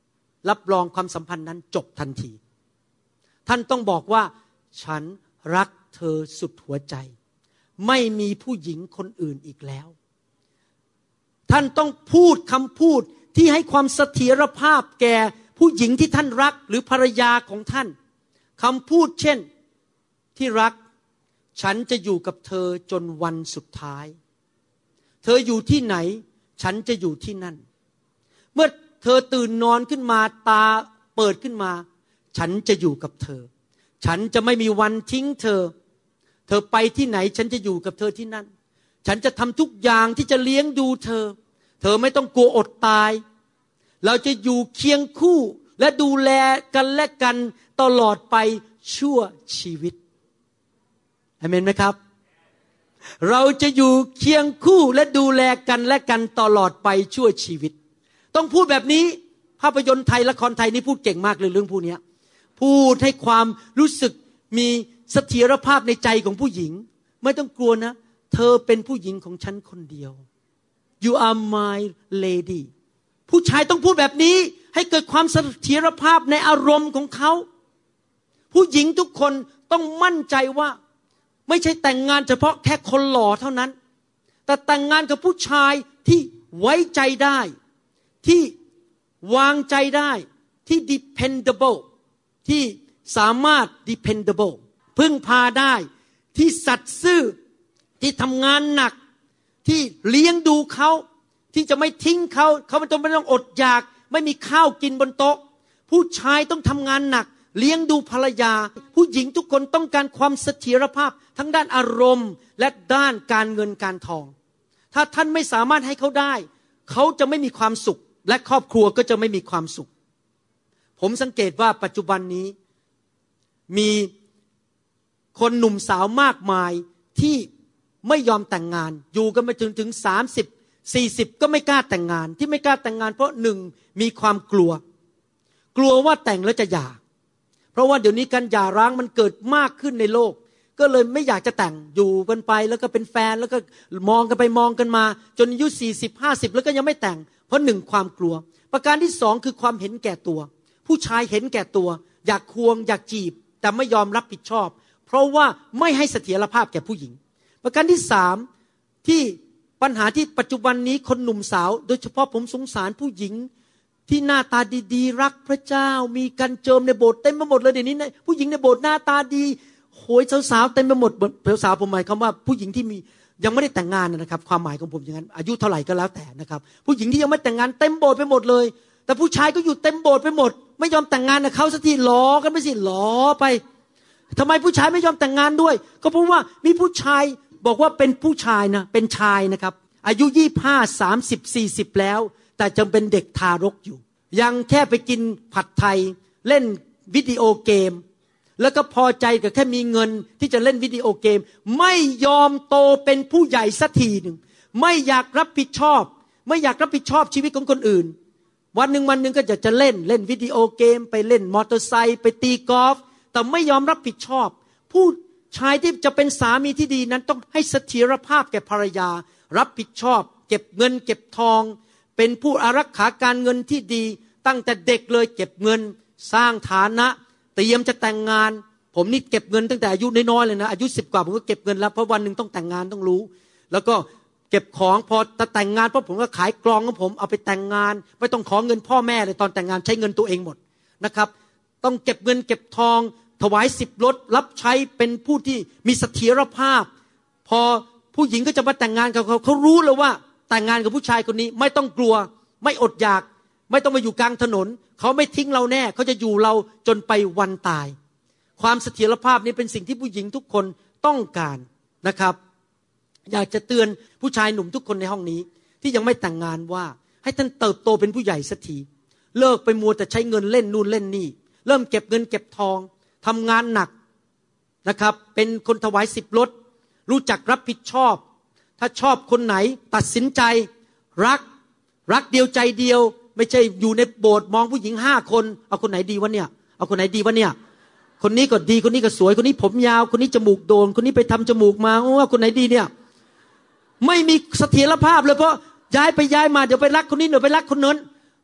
รับรองความสัมพันธ์นั้นจบทันทีท่านต้องบอกว่าฉันรักเธอสุดหัวใจไม่มีผู้หญิงคนอื่นอีกแล้วท่านต้องพูดคำพูดที่ให้ความเสถียรภาพแก่ผู้หญิงที่ท่านรักหรือภรรยาของท่านคำพูดเช่นที่รักฉันจะอยู่กับเธอจนวันสุดท้ายเธออยู่ที่ไหนฉันจะอยู่ที่นั่นเมื่อเธอตื่นนอนขึ้นมาตาเปิดขึ้นมาฉันจะอยู่กับเธอฉันจะไม่มีวันทิ้งเธอเธอไปที่ไหนฉันจะอยู่กับเธอที่นั่นฉันจะทำทุกอย่างที่จะเลี้ยงดูเธอเธอไม่ต้องกลัวอดตายเราจะอยู่เคียงคู่และดูแลกันและกันตลอดไปชั่วชีวิตอาเมนไหมครับเราจะอยู่เคียงคู่และดูแลกันและกันตลอดไปชั่วชีวิตต้องพูดแบบนี้ภาพยนตร์ไทยละครไทยนี่พูดเก่งมากเลยเรื่องพวกนี้พูดให้ความรู้สึกมีเสถียรภาพในใจของผู้หญิงไม่ต้องกลัวนะเธอเป็นผู้หญิงของฉันคนเดียว You are my lady ผู้ชายต้องพูดแบบนี้ให้เกิดความเสถียรภาพในอารมณ์ของเขาผู้หญิงทุกคนต้องมั่นใจว่าไม่ใช่แต่งงานเฉพาะแค่คนหล่อเท่านั้นแต่แต่งงานกับผู้ชายที่ไว้ใจได้ที่วางใจได้ที่ dependable ที่สามารถ dependable พึ่งพาได้ที่สัตย์ซื่อที่ทำงานหนักที่เลี้ยงดูเขาที่จะไม่ทิ้งเขาไม่ต้องอดอยากไม่มีข้าวกินบนโต๊ะผู้ชายต้องทำงานหนักเลี้ยงดูภรรยาผู้หญิงทุกคนต้องการความเสถียรภาพทั้งด้านอารมณ์และด้านการเงินการทองถ้าท่านไม่สามารถให้เขาได้เขาจะไม่มีความสุขและครอบครัวก็จะไม่มีความสุขผมสังเกตว่าปัจจุบันนี้มีคนหนุ่มสาวมากมายที่ไม่ยอมแต่งงานอยู่กันมาถึง30 40ก็ไม่กล้าแต่งงานที่ไม่กล้าแต่งงานเพราะหนึ่งมีความกลัวว่าแต่งแล้วจะหย่าเพราะว่าเดี๋ยวนี้การหย่าร้างมันเกิดมากขึ้นในโลกก็เลยไม่อยากจะแต่งอยู่กันไปแล้วก็เป็นแฟนแล้วก็มองกันไปมองกันมาจนอายุ40-50แล้วก็ยังไม่แต่งเพราะหนึ่งความกลัวประการที่สองคือความเห็นแก่ตัวผู้ชายเห็นแก่ตัวอยากควงอยากจีบแต่ไม่ยอมรับผิดชอบเพราะว่าไม่ให้เสถียรภาพแก่ผู้หญิงประการที่สามที่ปัญหาที่ปัจจุบันนี้คนหนุ่มสาวโดยเฉพาะผมสงสารผู้หญิงที่หน้าตาดีๆรักพระเจ้ามีกันเจิมในโบสถ์เต็มไปหมดเลยเดี๋ยวนี้ผู้หญิงในโบสถ์หน้าตาดีโหยสาวๆเต็มไปหมดสาวผมหมายความว่าผู้หญิงที่มียังไม่ได้แต่งงานนะครับความหมายของผมอย่างนั้นอายุเท่าไหร่ก็แล้วแต่นะครับผู้หญิงที่ยังไม่แต่งงานเต็มโบสถ์ไปหมดเลยแต่ผู้ชายก็อยู่เต็มโบสถ์ไปหมดไม่ยอมแต่งงานกับเขาสักทีล้อกันไปสิล้อไปทำไมผู้ชายไม่ยอมแต่งงานด้วยก็เพราะว่ามีผู้ชายบอกว่าเป็นผู้ชายนะเป็นชายนะครับอายุ25 30 40แล้วแต่ยังเป็นเด็กทารกอยู่ยังแค่ไปกินผัดไทยเล่นวิดีโอเกมแล้วก็พอใจกับแค่มีเงินที่จะเล่นวิดีโอเกมไม่ยอมโตเป็นผู้ใหญ่สักทีหนึ่งไม่อยากรับผิดชอบไม่อยากรับผิดชอบชีวิตของคนอื่นวันหนึ่งก็จะเล่นวิดีโอเกมไปเล่นมอเตอร์ไซค์ไปตีกอล์ฟแต่ไม่ยอมรับผิดชอบผู้ชายที่จะเป็นสามีที่ดีนั้นต้องให้เสถียรภาพแก่ภรรยารับผิดชอบเก็บเงินเก็บทองเป็นผู้อารักขาการเงินที่ดีตั้งแต่เด็กเลยเก็บเงินสร้างฐานะเตรียมจะแต่งงานผมนี่เก็บเงินตั้งแต่อายุน้อยๆเลยนะอายุ10 กว่าผมก็เก็บเงินแล้วเพราะวันนึงต้องแต่งงานต้องรู้แล้วก็เก็บของพอจะแต่งงานเพราะผมก็ขายกลองของผมเอาไปแต่งงานไม่ต้องขอเงินพ่อแม่เลยตอนแต่งงานใช้เงินตัวเองหมดนะครับต้องเก็บเงินเก็บทองถวาย10 รถรับใช้เป็นผู้ที่มีเสถียรภาพพอผู้หญิงก็จะมาแต่งงานกับเขารู้เลยว่าแต่งงานกับผู้ชายคนนี้ไม่ต้องกลัวไม่อดอยากไม่ต้องมาอยู่กลางถนนเขาไม่ทิ้งเราแน่เขาจะอยู่เราจนไปวันตายความเสถียรภาพนี้เป็นสิ่งที่ผู้หญิงทุกคนต้องการนะครับอยากจะเตือนผู้ชายหนุ่มทุกคนในห้องนี้ที่ยังไม่แต่งงานว่าให้ท่านเติบโตเป็นผู้ใหญ่สักทีเลิกไปมัวแต่ใช้เงินเล่นนู่นเล่นนี่เริ่มเก็บเงินเก็บทองทำงานหนักนะครับเป็นคนถวาย10 รถรู้จักรับผิดชอบถ้าชอบคนไหนตัดสินใจรักเดียวใจเดียวไม่ใช่อยู่ในโบสถ์มองผู้หญิง5 คนเอาคนไหนดีวะเนี่ยเอาคนไหนดีวะเนี่ยคนนี้ก็ดีคนนี้ก็สวยคนนี้ผมยาวคนนี้จมูกโด่งคนนี้ไปทำจมูกมาว่าคนไหนดีเนี่ยไม่มีเสถียรภาพเลยเพราะย้ายไปย้ายมาเดี๋ยวไปรักคนนี้เดี๋ยวไปรักคนนั้น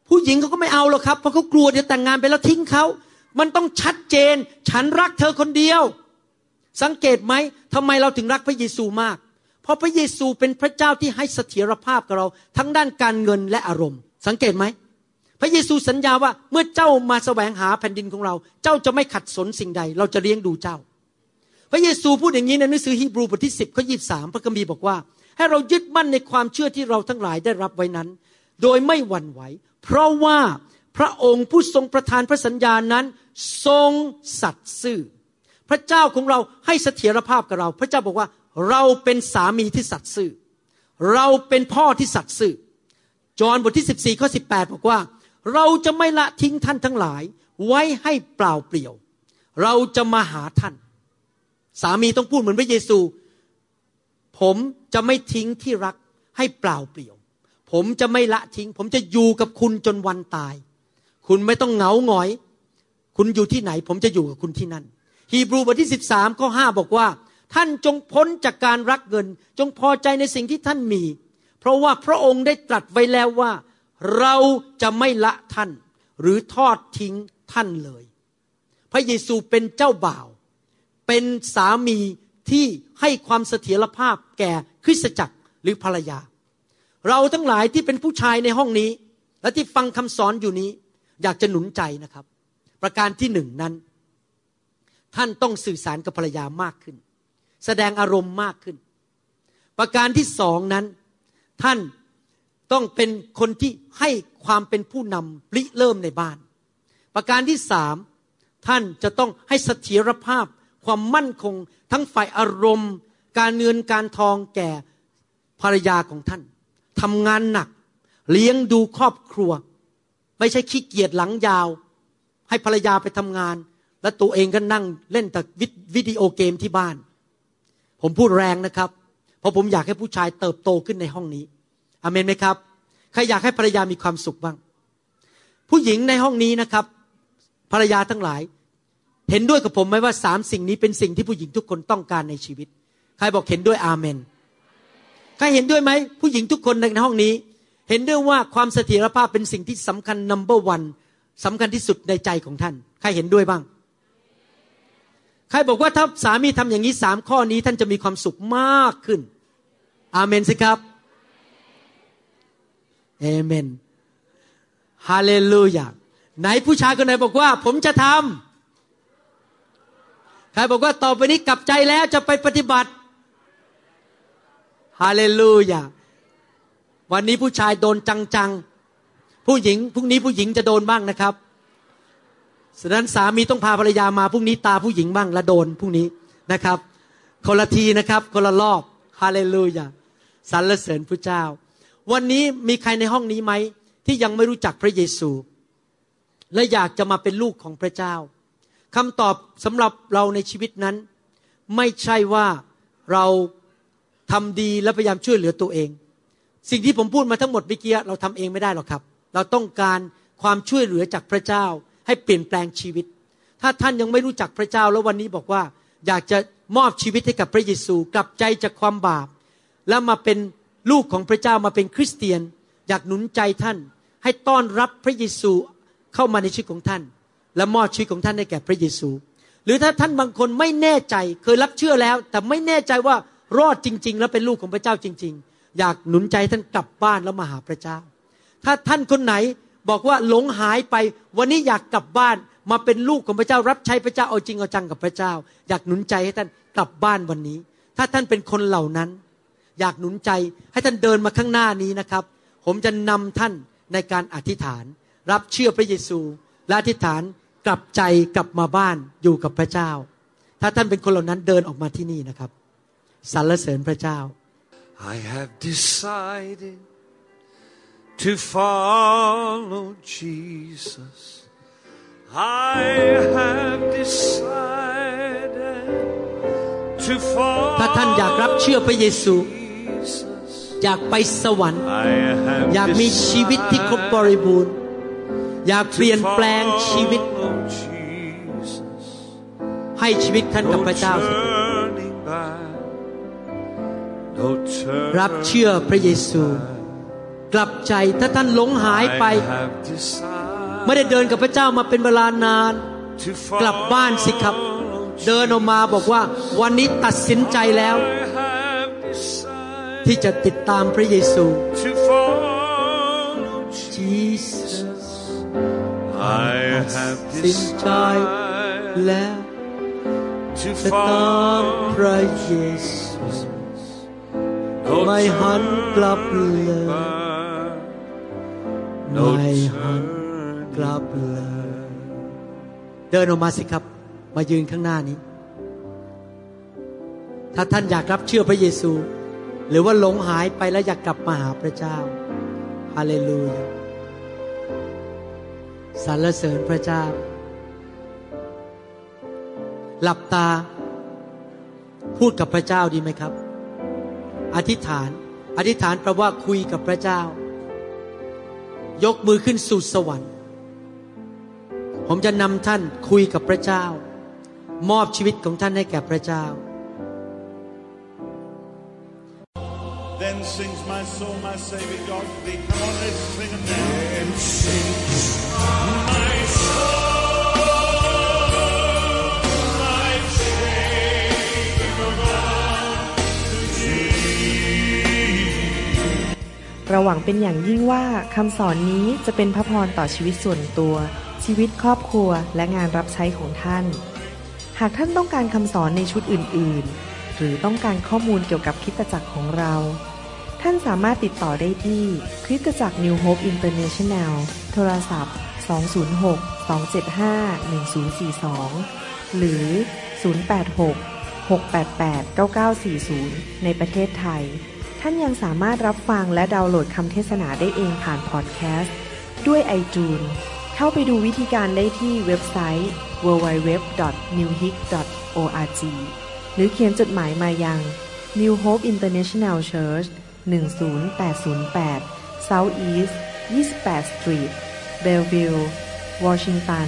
ผู้หญิงเขาก็ไม่เอาหรอกครับเพราะเขากลัวเดี๋ยวแต่งงานไปแล้วทิ้งเขามันต้องชัดเจนฉันรักเธอคนเดียวสังเกตไหมทำไมเราถึงรักพระเยซูมากเพราะพระเยซูเป็นพระเจ้าที่ให้เสถียรภาพกับเราทั้งด้านการเงินและอารมณ์สังเกตไหมพระเยซูสัญญาว่าเมื่อเจ้ามาแสวงหาแผ่นดินของเราเจ้าจะไม่ขัดสนสิ่งใดเราจะเลี้ยงดูเจ้าพระเยซูพูดอย่างนี้ในหนังสือฮีบรูบทที่10ข้อ23พระคัมภีร์บอกว่าให้เรายึดมั่นในความเชื่อที่เราทั้งหลายได้รับไว้นั้นโดยไม่หวั่นไหวเพราะว่าพระองค์ผู้ทรงประทานพระสัญญานั้นทรงสัตย์ซื่อพระเจ้าของเราให้เสถียรภาพกับเราพระเจ้าบอกว่าเราเป็นสามีที่สัตย์ซื่อเราเป็นพ่อที่สัตย์ซื่อจอห์นบทที่14ข้อ18บอกว่าเราจะไม่ละทิ้งท่านทั้งหลายไว้ให้เปล่าเปลี่ยวเราจะมาหาท่านสามีต้องพูดเหมือนพระเยซูผมจะไม่ทิ้งที่รักให้เปล่าเปลี่ยวผมจะไม่ละทิ้งผมจะอยู่กับคุณจนวันตายคุณไม่ต้องเหงาหงอยคุณอยู่ที่ไหนผมจะอยู่กับคุณที่นั่นฮีบรูบทที่13ข้อ5บอกว่าท่านจงพ้นจากการรักเงินจงพอใจในสิ่งที่ท่านมีเพราะว่าพระองค์ได้ตรัสไว้แล้วว่าเราจะไม่ละท่านหรือทอดทิ้งท่านเลยพระเยซูเป็นเจ้าบ่าวเป็นสามีที่ให้ความเสถียรภาพแก่คริสตจักรหรือภรรยาเราทั้งหลายที่เป็นผู้ชายในห้องนี้และที่ฟังคำสอนอยู่นี้อยากจะหนุนใจนะครับประการที่1นั้นท่านต้องสื่อสารกับภรรยามากขึ้นแสดงอารมณ์มากขึ้นประการที่2นั้นท่านต้องเป็นคนที่ให้ความเป็นผู้นำริเริ่มในบ้านประการที่3ท่านจะต้องให้เสถียรภาพความมั่นคงทั้งฝ่ายอารมณ์การเงินการทองแก่ภรรยาของท่านทำงานหนักเลี้ยงดูครอบครัวไม่ใช่ขี้เกียจหลังยาวให้ภรรยาไปทำงานแล้วตัวเองก็นั่งเล่นแต่วิดีโอเกมที่บ้านผมพูดแรงนะครับเพราะผมอยากให้ผู้ชายเติบโตขึ้นในห้องนี้อาเมนไหมครับใครอยากให้ภรรยามีความสุขบ้างผู้หญิงในห้องนี้นะครับภรรยาทั้งหลายเห็นด้วยกับผมไหมว่า3สิ่งนี้เป็นสิ่งที่ผู้หญิงทุกคนต้องการในชีวิตใครบอกเห็นด้วยอาเมนใครเห็นด้วยไหมผู้หญิงทุกคนในห้องนี้เห็นด้วยว่าความเสถียรภาพเป็นสิ่งที่สำคัญ number 1สำคัญที่สุดในใจของท่านใครเห็นด้วยบ้างใครบอกว่าถ้าสามีทำอย่างนี้3ข้อนี้ท่านจะมีความสุขมากขึ้นอาเมนสิครับเอเมนฮาเลลูยาไหนผู้ชายคนไหนบอกว่าผมจะทำใครบอกว่าต่อไปนี้กลับใจแล้วจะไปปฏิบัติฮาเลลูยาวันนี้ผู้ชายโดนจังๆผู้หญิงพรุ่งนี้ผู้หญิงจะโดนบ้างนะครับฉะนั้นสามีต้องพาภรรยามาพรุ่งนี้ตาผู้หญิงบ้างและโดนพรุ่งนี้นะครับคนละทีนะครับคนละรอบฮาเลลูยาสรรเสริญพระเจ้าวันนี้มีใครในห้องนี้ไหมที่ยังไม่รู้จักพระเยซูและอยากจะมาเป็นลูกของพระเจ้าคำตอบสำหรับเราในชีวิตนั้นไม่ใช่ว่าเราทำดีและพยายามช่วยเหลือตัวเองสิ่งที่ผมพูดมาทั้งหมดเมื่อกี้เราทำเองไม่ได้หรอกครับเราต้องการความช่วยเหลือจากพระเจ้าให้เปลี่ยนแปลงชีวิตถ้าท่านยังไม่รู้จักพระเจ้าแล้ววันนี้บอกว่าอยากจะมอบชีวิตให้กับพระเยซูกลับใจจากความบาปแล้วมาเป็นลูกของพระเจ้ามาเป็นคริสเตียนอยากหนุนใจท่านให้ต้อนรับพระเยซูเข้ามาในชีวิตของท่านและมอบชีวิตของท่านให้แก่พระเยซูหรือถ้าท่านบางคนไม่แน่ใจเคยรับเชื่อแล้วแต่ไม่แน่ใจว่ารอดจริงๆแล้วเป็นลูกของพระเจ้าจริงๆอยากหนุนใจท่านกลับบ้านแล้วมาหาพระเจ้าถ้าท่านคนไหนบอกว่าหลงหายไปวันนี้อยากกลับบ้านมาเป็นลูกของพระเจ้ารับใช้พระเจ้าเอาจริงเอาจังกับพระเจ้าอยากหนุนใจให้ท่านกลับบ้านวันนี้ถ้าท่านเป็นคนเหล่านั้นอยากหนุนใจให้ท่านเดินมาข้างหน้านี้นะครับผมจะนำท่านในการอธิษฐานรับเชื่อพระเยซูและอธิษฐานกลับใจกลับมาบ้านอยู่กับพระเจ้าถ้าท่านเป็นคนเหล่านั้นเดินออกมาที่นี่นะครับสรรเสริญพระเจ้า I have decided to follow Jesus. I have decided to follow ถ้าท่านอยากรับเชื่อพระเยซูอยากไปสวรรค์อยากมีชีวิตที่ครบบริบูรณ์อยากเปลี่ยนแปลงชีวิตให้ชีวิตท่านกับพระเจ้ารับเชื่อพระเยซูกลับใจถ้าท่านหลงหายไปไม่ได้เดินกับพระเจ้ามาเป็นเวลานานกลับบ้านสิครับเดินออกมาบอกว่าวันนี้ตัดสินใจแล้วที่จะติดตามพระเยซู Jesus I have ตัดสินใจแล้วจะตามพระเยซูไม่หันกลับเลยไม่หันกลับเลยเดินออกมาสิครับมายืนข้างหน้านี้ถ้าท่านอยากรับเชื่อพระเยซูหรือว่าหลงหายไปแล้วอยากกลับมาหาพระเจ้าฮาเลลูยาสรรเสริญพระเจ้าหลับตาพูดกับพระเจ้าดีไหมครับอธิษฐานแปลว่าคุยกับพระเจ้ายกมือขึ้นสู่สวรรค์ผมจะนำท่านคุยกับพระเจ้ามอบชีวิตของท่านให้แก่พระเจ้า Then sings my soul, my Savior God to thee. Come on, let's sing it now. Then sings my soul, my Savior God to thee. เราหวังเป็นอย่างยิ่งว่าคำสอนนี้จะเป็นพระพรต่อชีวิตส่วนตัวชีวิตครอบครัวและงานรับใช้ของท่านหากท่านต้องการคำสอนในชุดอื่นๆหรือต้องการข้อมูลเกี่ยวกับคริสตจักรของเราท่านสามารถติดต่อได้ที่คริสตจักร New Hope International โทรศัพท์206-275-1042หรือ086-688-9940ในประเทศไทยท่านยังสามารถรับฟังและดาวน์โหลดคำเทศนาได้เองผ่านพอดแคสต์ด้วย iTunes เข้าไปดูวิธีการได้ที่เว็บไซต์ www.newhope.org หรือเขียนจดหมายมายัง New Hope International Church 10808 South East 28th Street Bellevue Washington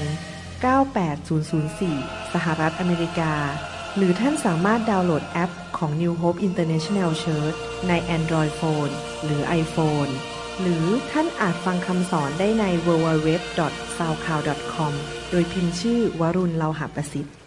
98004 สหรัฐอเมริกาหรือท่านสามารถดาวน์โหลดแอปของ New Hope International Church ใน Android Phone หรือ iPhone หรือท่านอาจฟังคำสอนได้ใน www.soundcloud.com โดยพิมพ์ชื่อวรุณ เลาหะประสิทธิ์